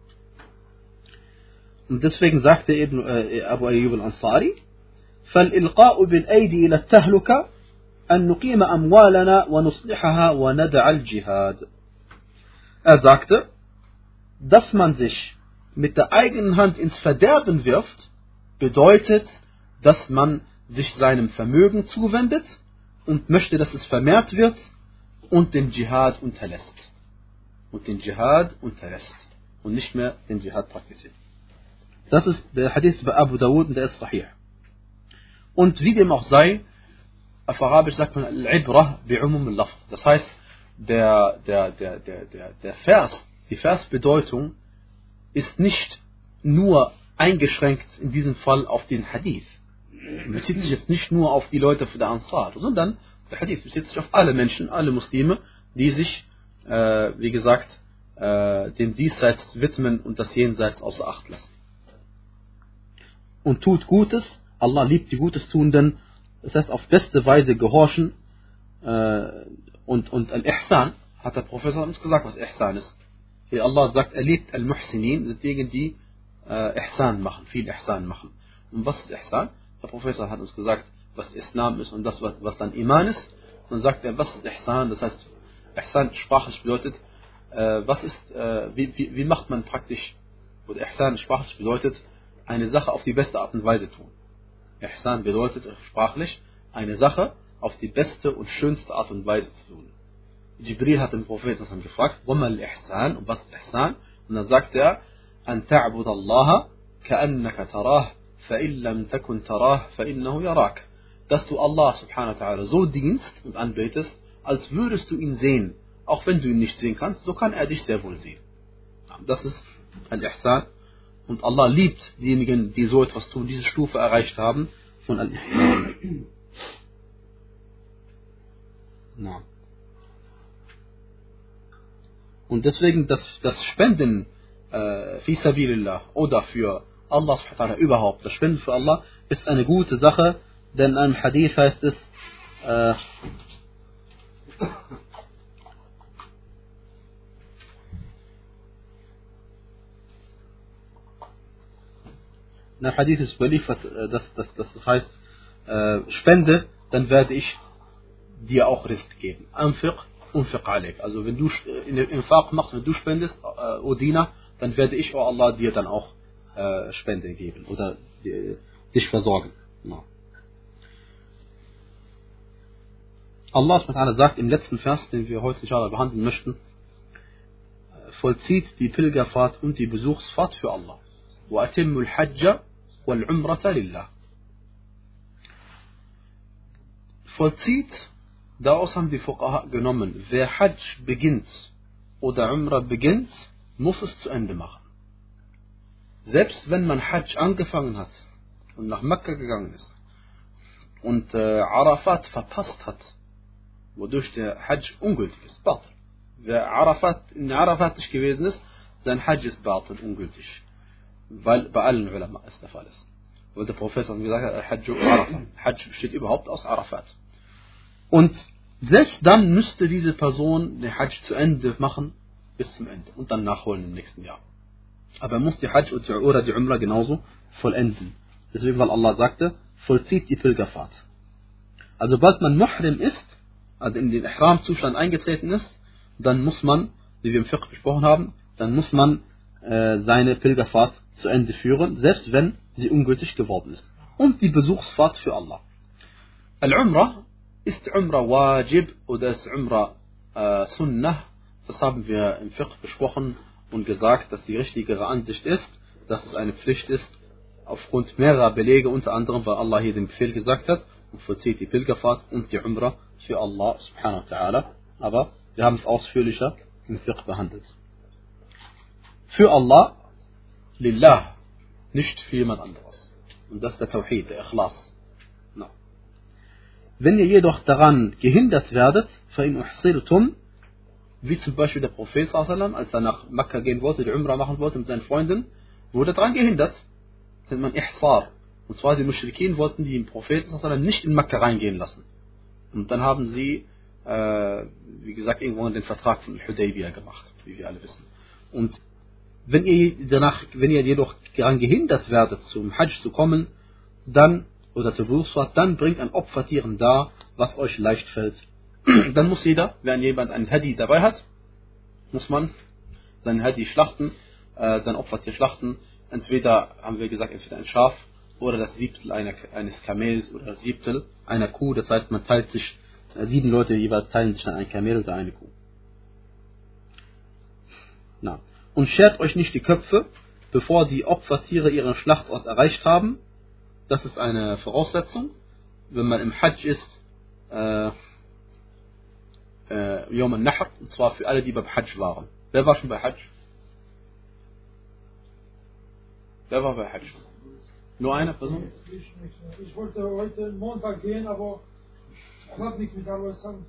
Und deswegen sagte eben Abu Ayyub al-Ansari, فالإلقاء بالأيدي إلى التهلكة أن نقيم أموالنا ونصلحها وندع الجهاد. Er sagte, dass man sich mit der eigenen Hand ins Verderben wirft, bedeutet, dass man sich seinem Vermögen zuwendet und möchte, dass es vermehrt wird und den Dschihad unterlässt. Und den Dschihad unterlässt und nicht mehr den Dschihad praktiziert. Das ist der Hadith bei Abu Dawud und der ist sahih. Und wie dem auch sei, auf Arabisch sagt man Al-Ibrah bi'umum al-Lafz. Das heißt, der Vers, die Versbedeutung ist nicht nur eingeschränkt in diesem Fall auf den Hadith. Bezieht sich jetzt nicht nur auf die Leute der Ansar, sondern der Hadith bezieht sich auf alle Menschen, alle Muslime, die sich, wie gesagt, dem Diesseits widmen und das Jenseits außer Acht lassen. Und tut Gutes, Allah liebt die Gutes Tuenden, das heißt auf beste Weise gehorchen, und Al-Ihsan, hat der Professor uns gesagt, was Ihsan ist. Wie Allah sagt, er liebt Al-Muhsinin, diejenigen, die Ihsan machen, viel Ihsan machen. Und was ist Ihsan? Der Professor hat uns gesagt, was Islam ist und das, was dann Iman ist. Und dann sagt er, was ist Ihsan? Das heißt, Ihsan sprachlich bedeutet, wie macht man praktisch, oder Ihsan sprachlich bedeutet, eine Sache auf die beste Art und Weise tun. Ihsan bedeutet sprachlich, eine Sache auf die beste und schönste Art und Weise zu tun. Jibril hat den Propheten gefragt, وَمَا الْإِحْسَانِ, und was ist Ihsan? Und dann sagt er, أَن تَعْبُدَ اللَّهَ كَأَنَّكَ تَرَاهُ فَإِن لَمْ تَكُنْ تَرَاهُ فَإِنَّهُ يَرَاكَ. Dass du Allah subhanahu wa ta'ala so dienst und anbetest, als würdest du ihn sehen. Auch wenn du ihn nicht sehen kannst, so kann er dich sehr wohl sehen. Das ist Al-Ihsan. Und Allah liebt diejenigen, die so etwas tun, diese Stufe erreicht haben von Al-Ihsan. Ja. Und deswegen das Spenden fi sabilillah oder für Allah subhanahu wa ta'ala überhaupt, das Spenden für Allah ist eine gute Sache, denn im Hadith heißt es, in der Hadith ist überliefert, das heißt, spende, dann werde ich dir auch Rizq geben. Anfiq, unfiq alik. Also wenn du Infaq machst, wenn du spendest, O Diener, dann werde ich, O Allah, dir dann auch Spende geben oder dich versorgen. No. Allah subhanahu sagt im letzten Vers, den wir heute inshallah behandeln möchten, vollzieht die Pilgerfahrt und die Besuchsfahrt für Allah. وَأَتِمُّ الْحَجَّ وَالْعُمْرَةَ لِلَّهِ. Vollzieht, daraus haben die Fuqaha genommen, wer Hajj beginnt oder Umrah beginnt, muss es zu Ende machen. Selbst wenn man Hajj angefangen hat und nach Mekka gegangen ist und Arafat verpasst hat, wodurch der Hajj ungültig ist, Batil. Wer in Arafat nicht gewesen ist, sein Hajj ist Batil, ungültig. Weil bei allen Ulama es der Fall ist. Weil der Prophet hat gesagt, Hajj Arafat. Hajj besteht überhaupt aus Arafat. Und Selbst dann müsste diese Person den Hajj zu Ende machen, bis zum Ende und dann nachholen im nächsten Jahr. Aber er muss die Hajj oder die Umrah genauso vollenden. Deswegen, weil Allah sagte, vollzieht die Pilgerfahrt. Also sobald man Muhrim ist, also in den Ihram-Zustand eingetreten ist, dann muss man, wie wir im Fiqh besprochen haben, dann muss man seine Pilgerfahrt zu Ende führen, selbst wenn sie ungültig geworden ist. Und die Besuchsfahrt für Allah. Al-Umrah ist Umrah Wajib oder ist Umrah Sunnah. Das haben wir im Fiqh besprochen und gesagt, dass die richtigere Ansicht ist, dass es eine Pflicht ist, aufgrund mehrerer Belege, unter anderem, weil Allah hier den Befehl gesagt hat, und vollzieht die Pilgerfahrt und die Umrah für Allah subhanahu wa ta'ala. Aber wir haben es ausführlicher im Fiqh behandelt. Für Allah, Lillah, nicht für jemand anderes. Und das ist der Tawhid, der Ikhlas. No. Wenn ihr jedoch daran gehindert werdet, فَإِنْ أُحْصِرْتُمْ, wie zum Beispiel der Prophet sallallahu, als er nach Mekka gehen wollte, die Umrah machen wollte mit seinen Freunden, wurde daran gehindert. Das nennt man Ihsar. Und zwar die Muschrikin wollten die Propheten sallallahu nicht in Mekka reingehen lassen. Und dann haben sie, wie gesagt, irgendwann den Vertrag von Hudaybiyah gemacht, wie wir alle wissen. Und wenn ihr jedoch daran gehindert werdet, zum Hajj zu kommen, dann, oder zur Berufsfahrt, dann bringt ein Opfertieren dar, was euch leicht fällt. Dann muss jeder, wenn jemand einen Hadi dabei hat, muss man seinen Hadi schlachten, sein Opfertier schlachten. Entweder, haben wir gesagt, entweder ein Schaf oder das Siebtel eines Kamels oder das Siebtel einer Kuh. Das heißt, man teilt sich, 7 Leute jeweils teilen sich dann ein Kamel oder eine Kuh. Na. Und schert euch nicht die Köpfe, bevor die Opfertiere ihren Schlachtort erreicht haben. Das ist eine Voraussetzung. Wenn man im Hajj ist, Yom al-Nahr, und zwar für alle, die beim Hajj waren. Wer war schon bei Hajj? Wer war bei Hajj? Nur eine Person? Ich wollte heute Montag gehen, aber ich habe nichts mit Allah sagen.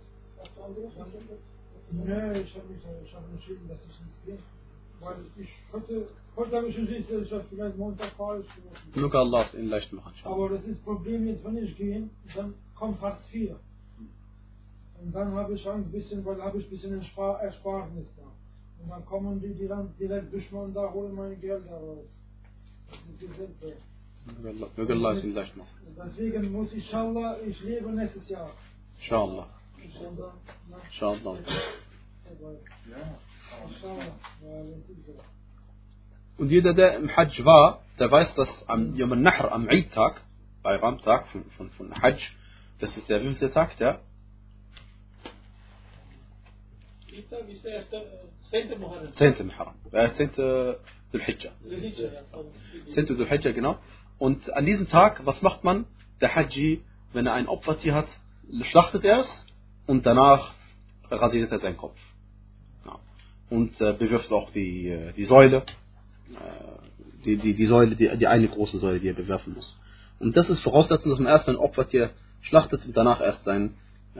Nee, ich habe entschieden, dass ich nicht gehe. Weil heute habe ich entschieden, dass ich vielleicht Montag fahre. Nur Allah es ihnen leicht machen. Aber das ist das Problem jetzt, wenn ich gehe, dann kommt Hartz IV. Und dann habe ich Angst, weil habe ich ein bisschen Ersparnis da. Und dann kommen die dann direkt durch und da holen meine Gelder raus. Das ist die Silbe. Möge Allah es ihnen leicht machen. Deswegen muss ich lebe nächstes Jahr. Inshallah. Inshallah. Und jeder, der im Hajj war, der weiß, dass am Yom al-Nahr, am Eid-Tag, bei Ram-Tag von Hajj, das ist der wievielte Tag, der? Eid-Tag ist der 10. Muharram. 10. Muharram. 10. Dhul-Hijjah. 10. Dhul-Hijjah, genau. Und an diesem Tag, was macht man? Der Hajji, wenn er ein Opfertier hat, schlachtet er es und danach rasiert er seinen Kopf. Ja. Und bewirft auch die Säule, die Säule, die eine große Säule, die er bewerfen muss. Und das ist Voraussetzung, dass man erst ein Opfertier schlachtet und danach erst seine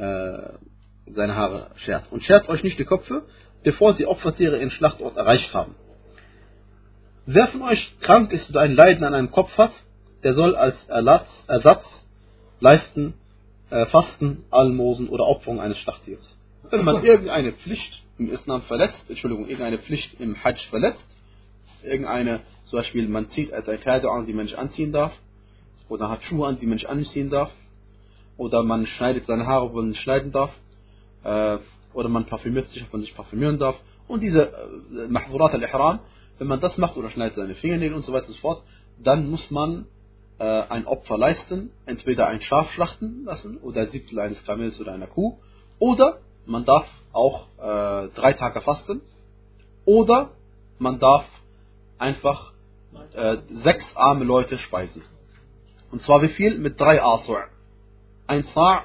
Haare schert. Und schert euch nicht die Köpfe, bevor die Opfertiere ihren Schlachtort erreicht haben. Wer von euch krank ist oder ein Leiden an einem Kopf hat, der soll als Ersatz leisten, Fasten, Almosen oder Opferung eines Schlachttieres. Wenn man irgendeine Pflicht im Islam verletzt, irgendeine Pflicht im Hajj verletzt, zum Beispiel man zieht eine Kleidung an, die man nicht anziehen darf, oder hat Schuhe an, die man nicht anziehen darf, oder man schneidet seine Haare, wo man nicht schneiden darf, oder man parfümiert sich, ob man sich parfümieren darf, und diese Mahzurat al-Ihram, wenn man das macht oder schneidet seine Fingernägel und so weiter und so fort, dann muss man ein Opfer leisten, entweder ein Schaf schlachten lassen oder ein Siebtel eines Kamels oder einer Kuh, oder man darf auch 3 Tage fasten, oder man darf einfach 6 arme Leute speisen. Und zwar wie viel? Mit 3 Asur'. Ein Sa'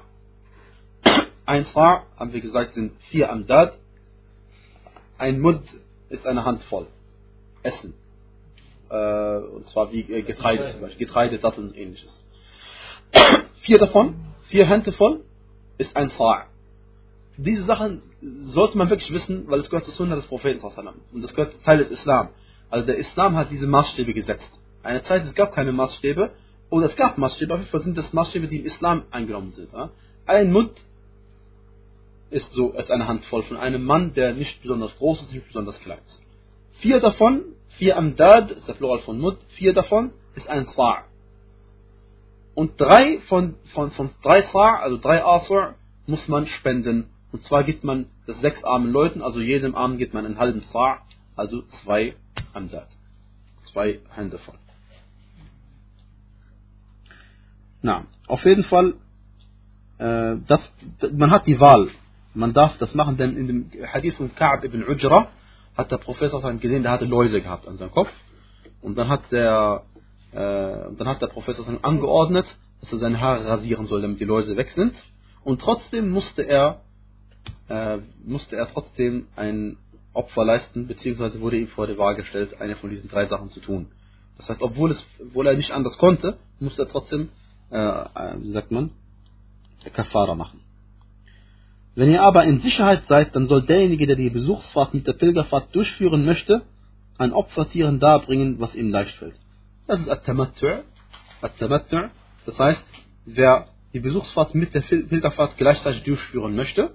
haben wir gesagt, sind 4 Amdad. Ein Mud ist eine Handvoll Essen. Und zwar wie Getreide zum Beispiel, Getreide, Datteln und ähnliches. 4 Hände voll, ist ein Sa'. Diese Sachen sollte man wirklich wissen, weil es gehört zur Sunna des Propheten und das gehört Teil des Islam. Also der Islam hat diese Maßstäbe gesetzt. Eine Zeit, es gab keine Maßstäbe, oder es gab Maßstäbe, auf jeden Fall sind das Maßstäbe, die im Islam eingenommen sind. Ja? Ein Mud ist eine Handvoll von einem Mann, der nicht besonders groß ist, nicht besonders klein ist. 4 davon, 4 Amdad, ist der Plural von Mud, 4 davon ist ein Sa'. Und 3 von 3 Sa', also 3 Asr', muss man spenden. Und zwar gibt man das 6 armen Leuten, also jedem Armen gibt man einen halben Sa', also 2 Amdad. 2 Hände voll. Na, auf jeden Fall, man hat die Wahl. Man darf das machen, denn in dem Hadith von Ka'b ibn Ujra hat der Professor gesehen, der hatte Läuse gehabt an seinem Kopf. Und dann hat der Professor angeordnet, dass er seine Haare rasieren soll, damit die Läuse weg sind. Und trotzdem musste er trotzdem ein Opfer leisten, beziehungsweise wurde ihm vor die Wahl gestellt, eine von diesen 3 Sachen zu tun. Das heißt, obwohl er nicht anders konnte, musste er trotzdem, Kafara machen. Wenn ihr aber in Sicherheit seid, dann soll derjenige, der die Besuchsfahrt mit der Pilgerfahrt durchführen möchte, ein Opfertieren darbringen, was ihm leicht fällt. Das ist At-Tamattu'. At-Tamattu', das heißt, wer die Besuchsfahrt mit der Pilgerfahrt gleichzeitig durchführen möchte,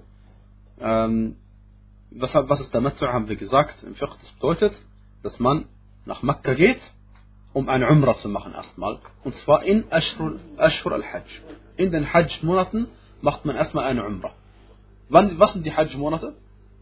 was ist Tamattu', haben wir gesagt im Fiqh. Das bedeutet, dass man nach Mekka geht, um eine Umrah zu machen erstmal. Und zwar in Ashhur al-Hajj. In den Hajj-Monaten macht man erstmal eine Umrah. Was sind die Hajj-Monate?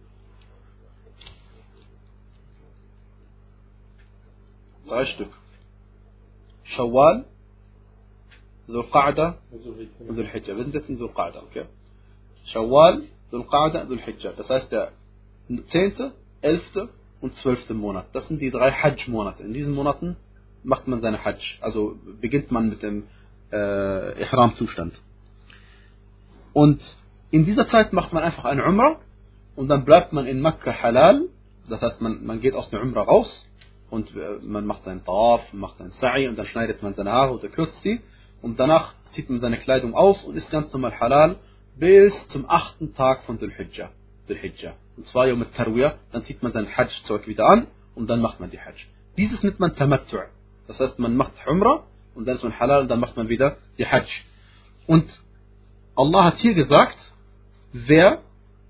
3 Stück. Shawwal, Dhul Qa'da und Dhul Hijjah. Wir sind jetzt in Dhul Qa'da, okay? Shawwal, Dhul Qa'da, Dhul Hijjah. Das heißt der 10., 11. und 12. Monat. Das sind die 3 Hajj-Monate. In diesen Monaten macht man seine Hajj. Also beginnt man mit dem Ihram-Zustand. Und in dieser Zeit macht man einfach eine Umrah und dann bleibt man in Mekka halal. Das heißt, man geht aus der Umrah raus und man macht seinen Tawaf, macht seinen Sa'i und dann schneidet man seine Haare oder kürzt sie und danach zieht man seine Kleidung aus und ist ganz normal halal bis zum 8. Tag von Dhul Hijjah. Und zwar Yawm al-Tarwiyah, dann zieht man sein Hajj-Zeug wieder an und dann macht man die Hajj. Dieses nennt man Tamattu'. Das heißt, man macht Umrah und dann ist man halal und dann macht man wieder die Hajj. Und Allah hat hier gesagt, wer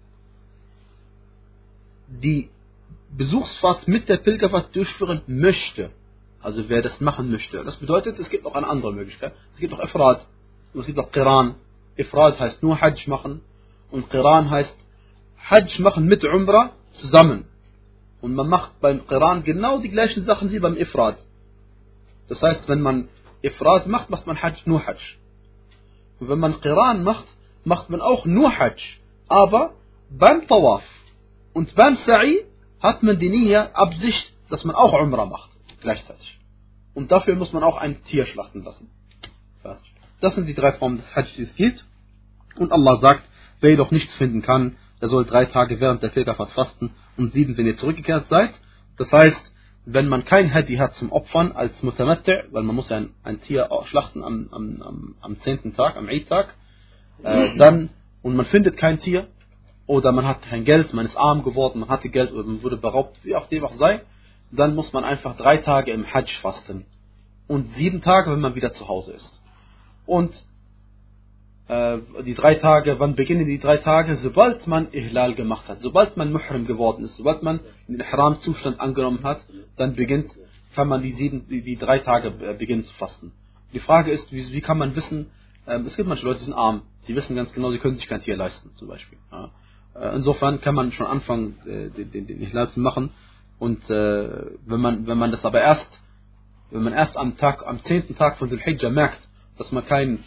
die Besuchsfahrt mit der Pilgerfahrt durchführen möchte, also wer das machen möchte. Das bedeutet, es gibt auch eine andere Möglichkeit. Es gibt auch Ifrad und es gibt auch Qiran. Ifrad heißt nur Hajj machen und Qiran heißt Hajj machen mit Umrah zusammen. Und man macht beim Qiran genau die gleichen Sachen wie beim Ifrad. Das heißt, wenn man Ifrad macht, macht man Hajj nur Hajj. Und wenn man Qiran macht, macht man auch nur Hajj. Aber beim Tawaf und beim Sa'i hat man die Niyya, Absicht, dass man auch Umrah macht. Gleichzeitig. Und dafür muss man auch ein Tier schlachten lassen. Das sind die 3 Formen des Hajj, die es gibt. Und Allah sagt, wer jedoch nichts finden kann, der soll 3 Tage während der Pilgerfahrt fasten und 7, wenn ihr zurückgekehrt seid. Das heißt, wenn man kein Hadi hat zum Opfern als Mutamatti', weil man muss ja ein Tier schlachten am 10. Tag, am Eid-Tag, und man findet kein Tier, oder man hat kein Geld, man ist arm geworden, man hatte Geld oder man wurde beraubt, wie auch dem auch sei, dann muss man einfach 3 Tage im Hajj fasten. Und 7 Tage, wenn man wieder zu Hause ist. Und die 3 Tage, wann beginnen die 3 Tage? Sobald man Ihlal gemacht hat, sobald man Muhrim geworden ist, sobald man den Ihram-Zustand angenommen hat, dann kann man die 3 Tage beginnen zu fasten. Die Frage ist, wie kann man wissen, es gibt manche Leute, die sind arm, sie wissen ganz genau, sie können sich kein Tier leisten, zum Beispiel. Ja. Insofern kann man schon anfangen, den Ihlal zu machen. Und wenn man erst am 10. Tag von Dhul Hijjah merkt, dass man kein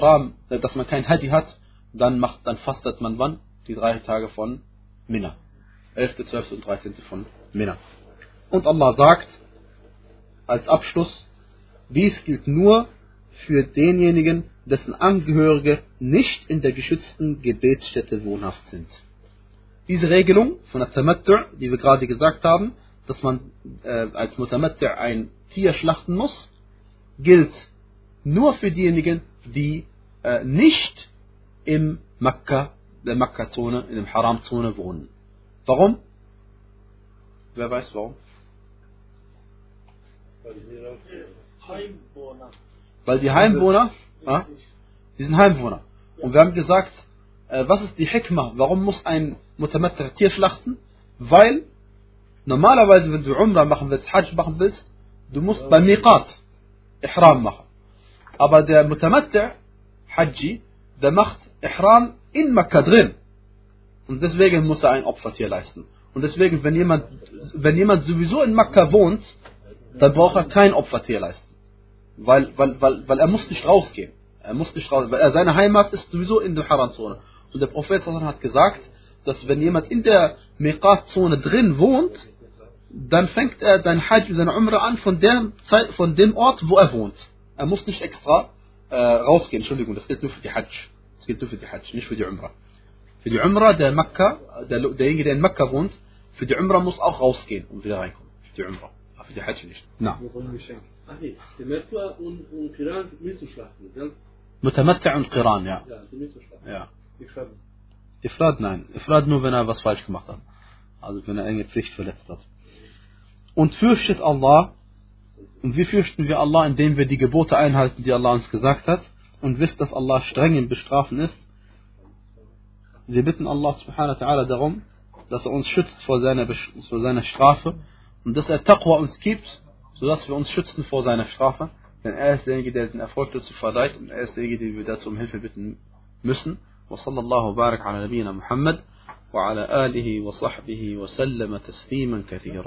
Hadi hat, dann fastet man wann? Die 3 Tage von Mina. 11., 12. und 13. von Mina. Und Allah sagt, als Abschluss, dies gilt nur für denjenigen, dessen Angehörige nicht in der geschützten Gebetsstätte wohnhaft sind. Diese Regelung von der Tamattu', die wir gerade gesagt haben, dass man als Mutamatti' ein Tier schlachten muss, gilt nur für diejenigen, die nicht in der Mekka-Zone, in der Haram-Zone wohnen. Warum? Wer weiß warum? Weil die Heimwohner, die sind Heimwohner. Und wir haben gesagt, was ist die Hikmah? Warum muss ein Mutamatt'i Tier schlachten? Weil normalerweise, wenn du Umrah machen willst, Hajj machen willst, du musst beim Miqat Ihram machen. Aber der Mutamatt'i Hajji, der macht Ihram in Mekka drin. Und deswegen muss er ein Opfertier leisten. Und deswegen, wenn jemand sowieso in Mekka wohnt, dann braucht er kein Opfertier leisten. Weil er muss nicht rausgehen. Weil seine Heimat ist sowieso in der Haram-Zone. Und der Prophet hat gesagt, dass wenn jemand in der Miqat-Zone drin wohnt, dann fängt er sein Hajj und seine Umrah an von dem Ort, wo er wohnt. Er muss nicht extra rausgehen. Entschuldigung, das gilt nur für die Hajj. Das gilt nur für die Hajj, nicht für die Umrah. Für die Umrah, derjenige, der in Mekka wohnt, für die Umrah muss auch rausgehen und wieder reinkommen. Für die Umrah. Aber für die Hajj nicht. Na. Mutamatt'i und Qiran mitzuschlachten, gell? Mutamatt'i und Qiran, ja. Ja, mitzuschlachten. Ja. Ifrad. Ifrad, nein. Ifrad nur, wenn er was falsch gemacht hat. Also wenn er eine Pflicht verletzt hat. Und fürchtet Allah. Und wie fürchten wir Allah? Indem wir die Gebote einhalten, die Allah uns gesagt hat. Und wisst, dass Allah streng im Bestrafen ist. Wir bitten Allah subhanahu wa ta'ala darum, dass er uns schützt vor seiner Strafe. Und dass er Taqwa uns gibt, sodass wir uns schützen vor seiner Strafe. Denn er ist derjenige, der den Erfolg dazu verleiht. Und er ist derjenige, den wir dazu um Hilfe bitten müssen. وصلى الله وبارك على نبينا محمد وعلى آله وصحبه وسلم تسليما كثيرا.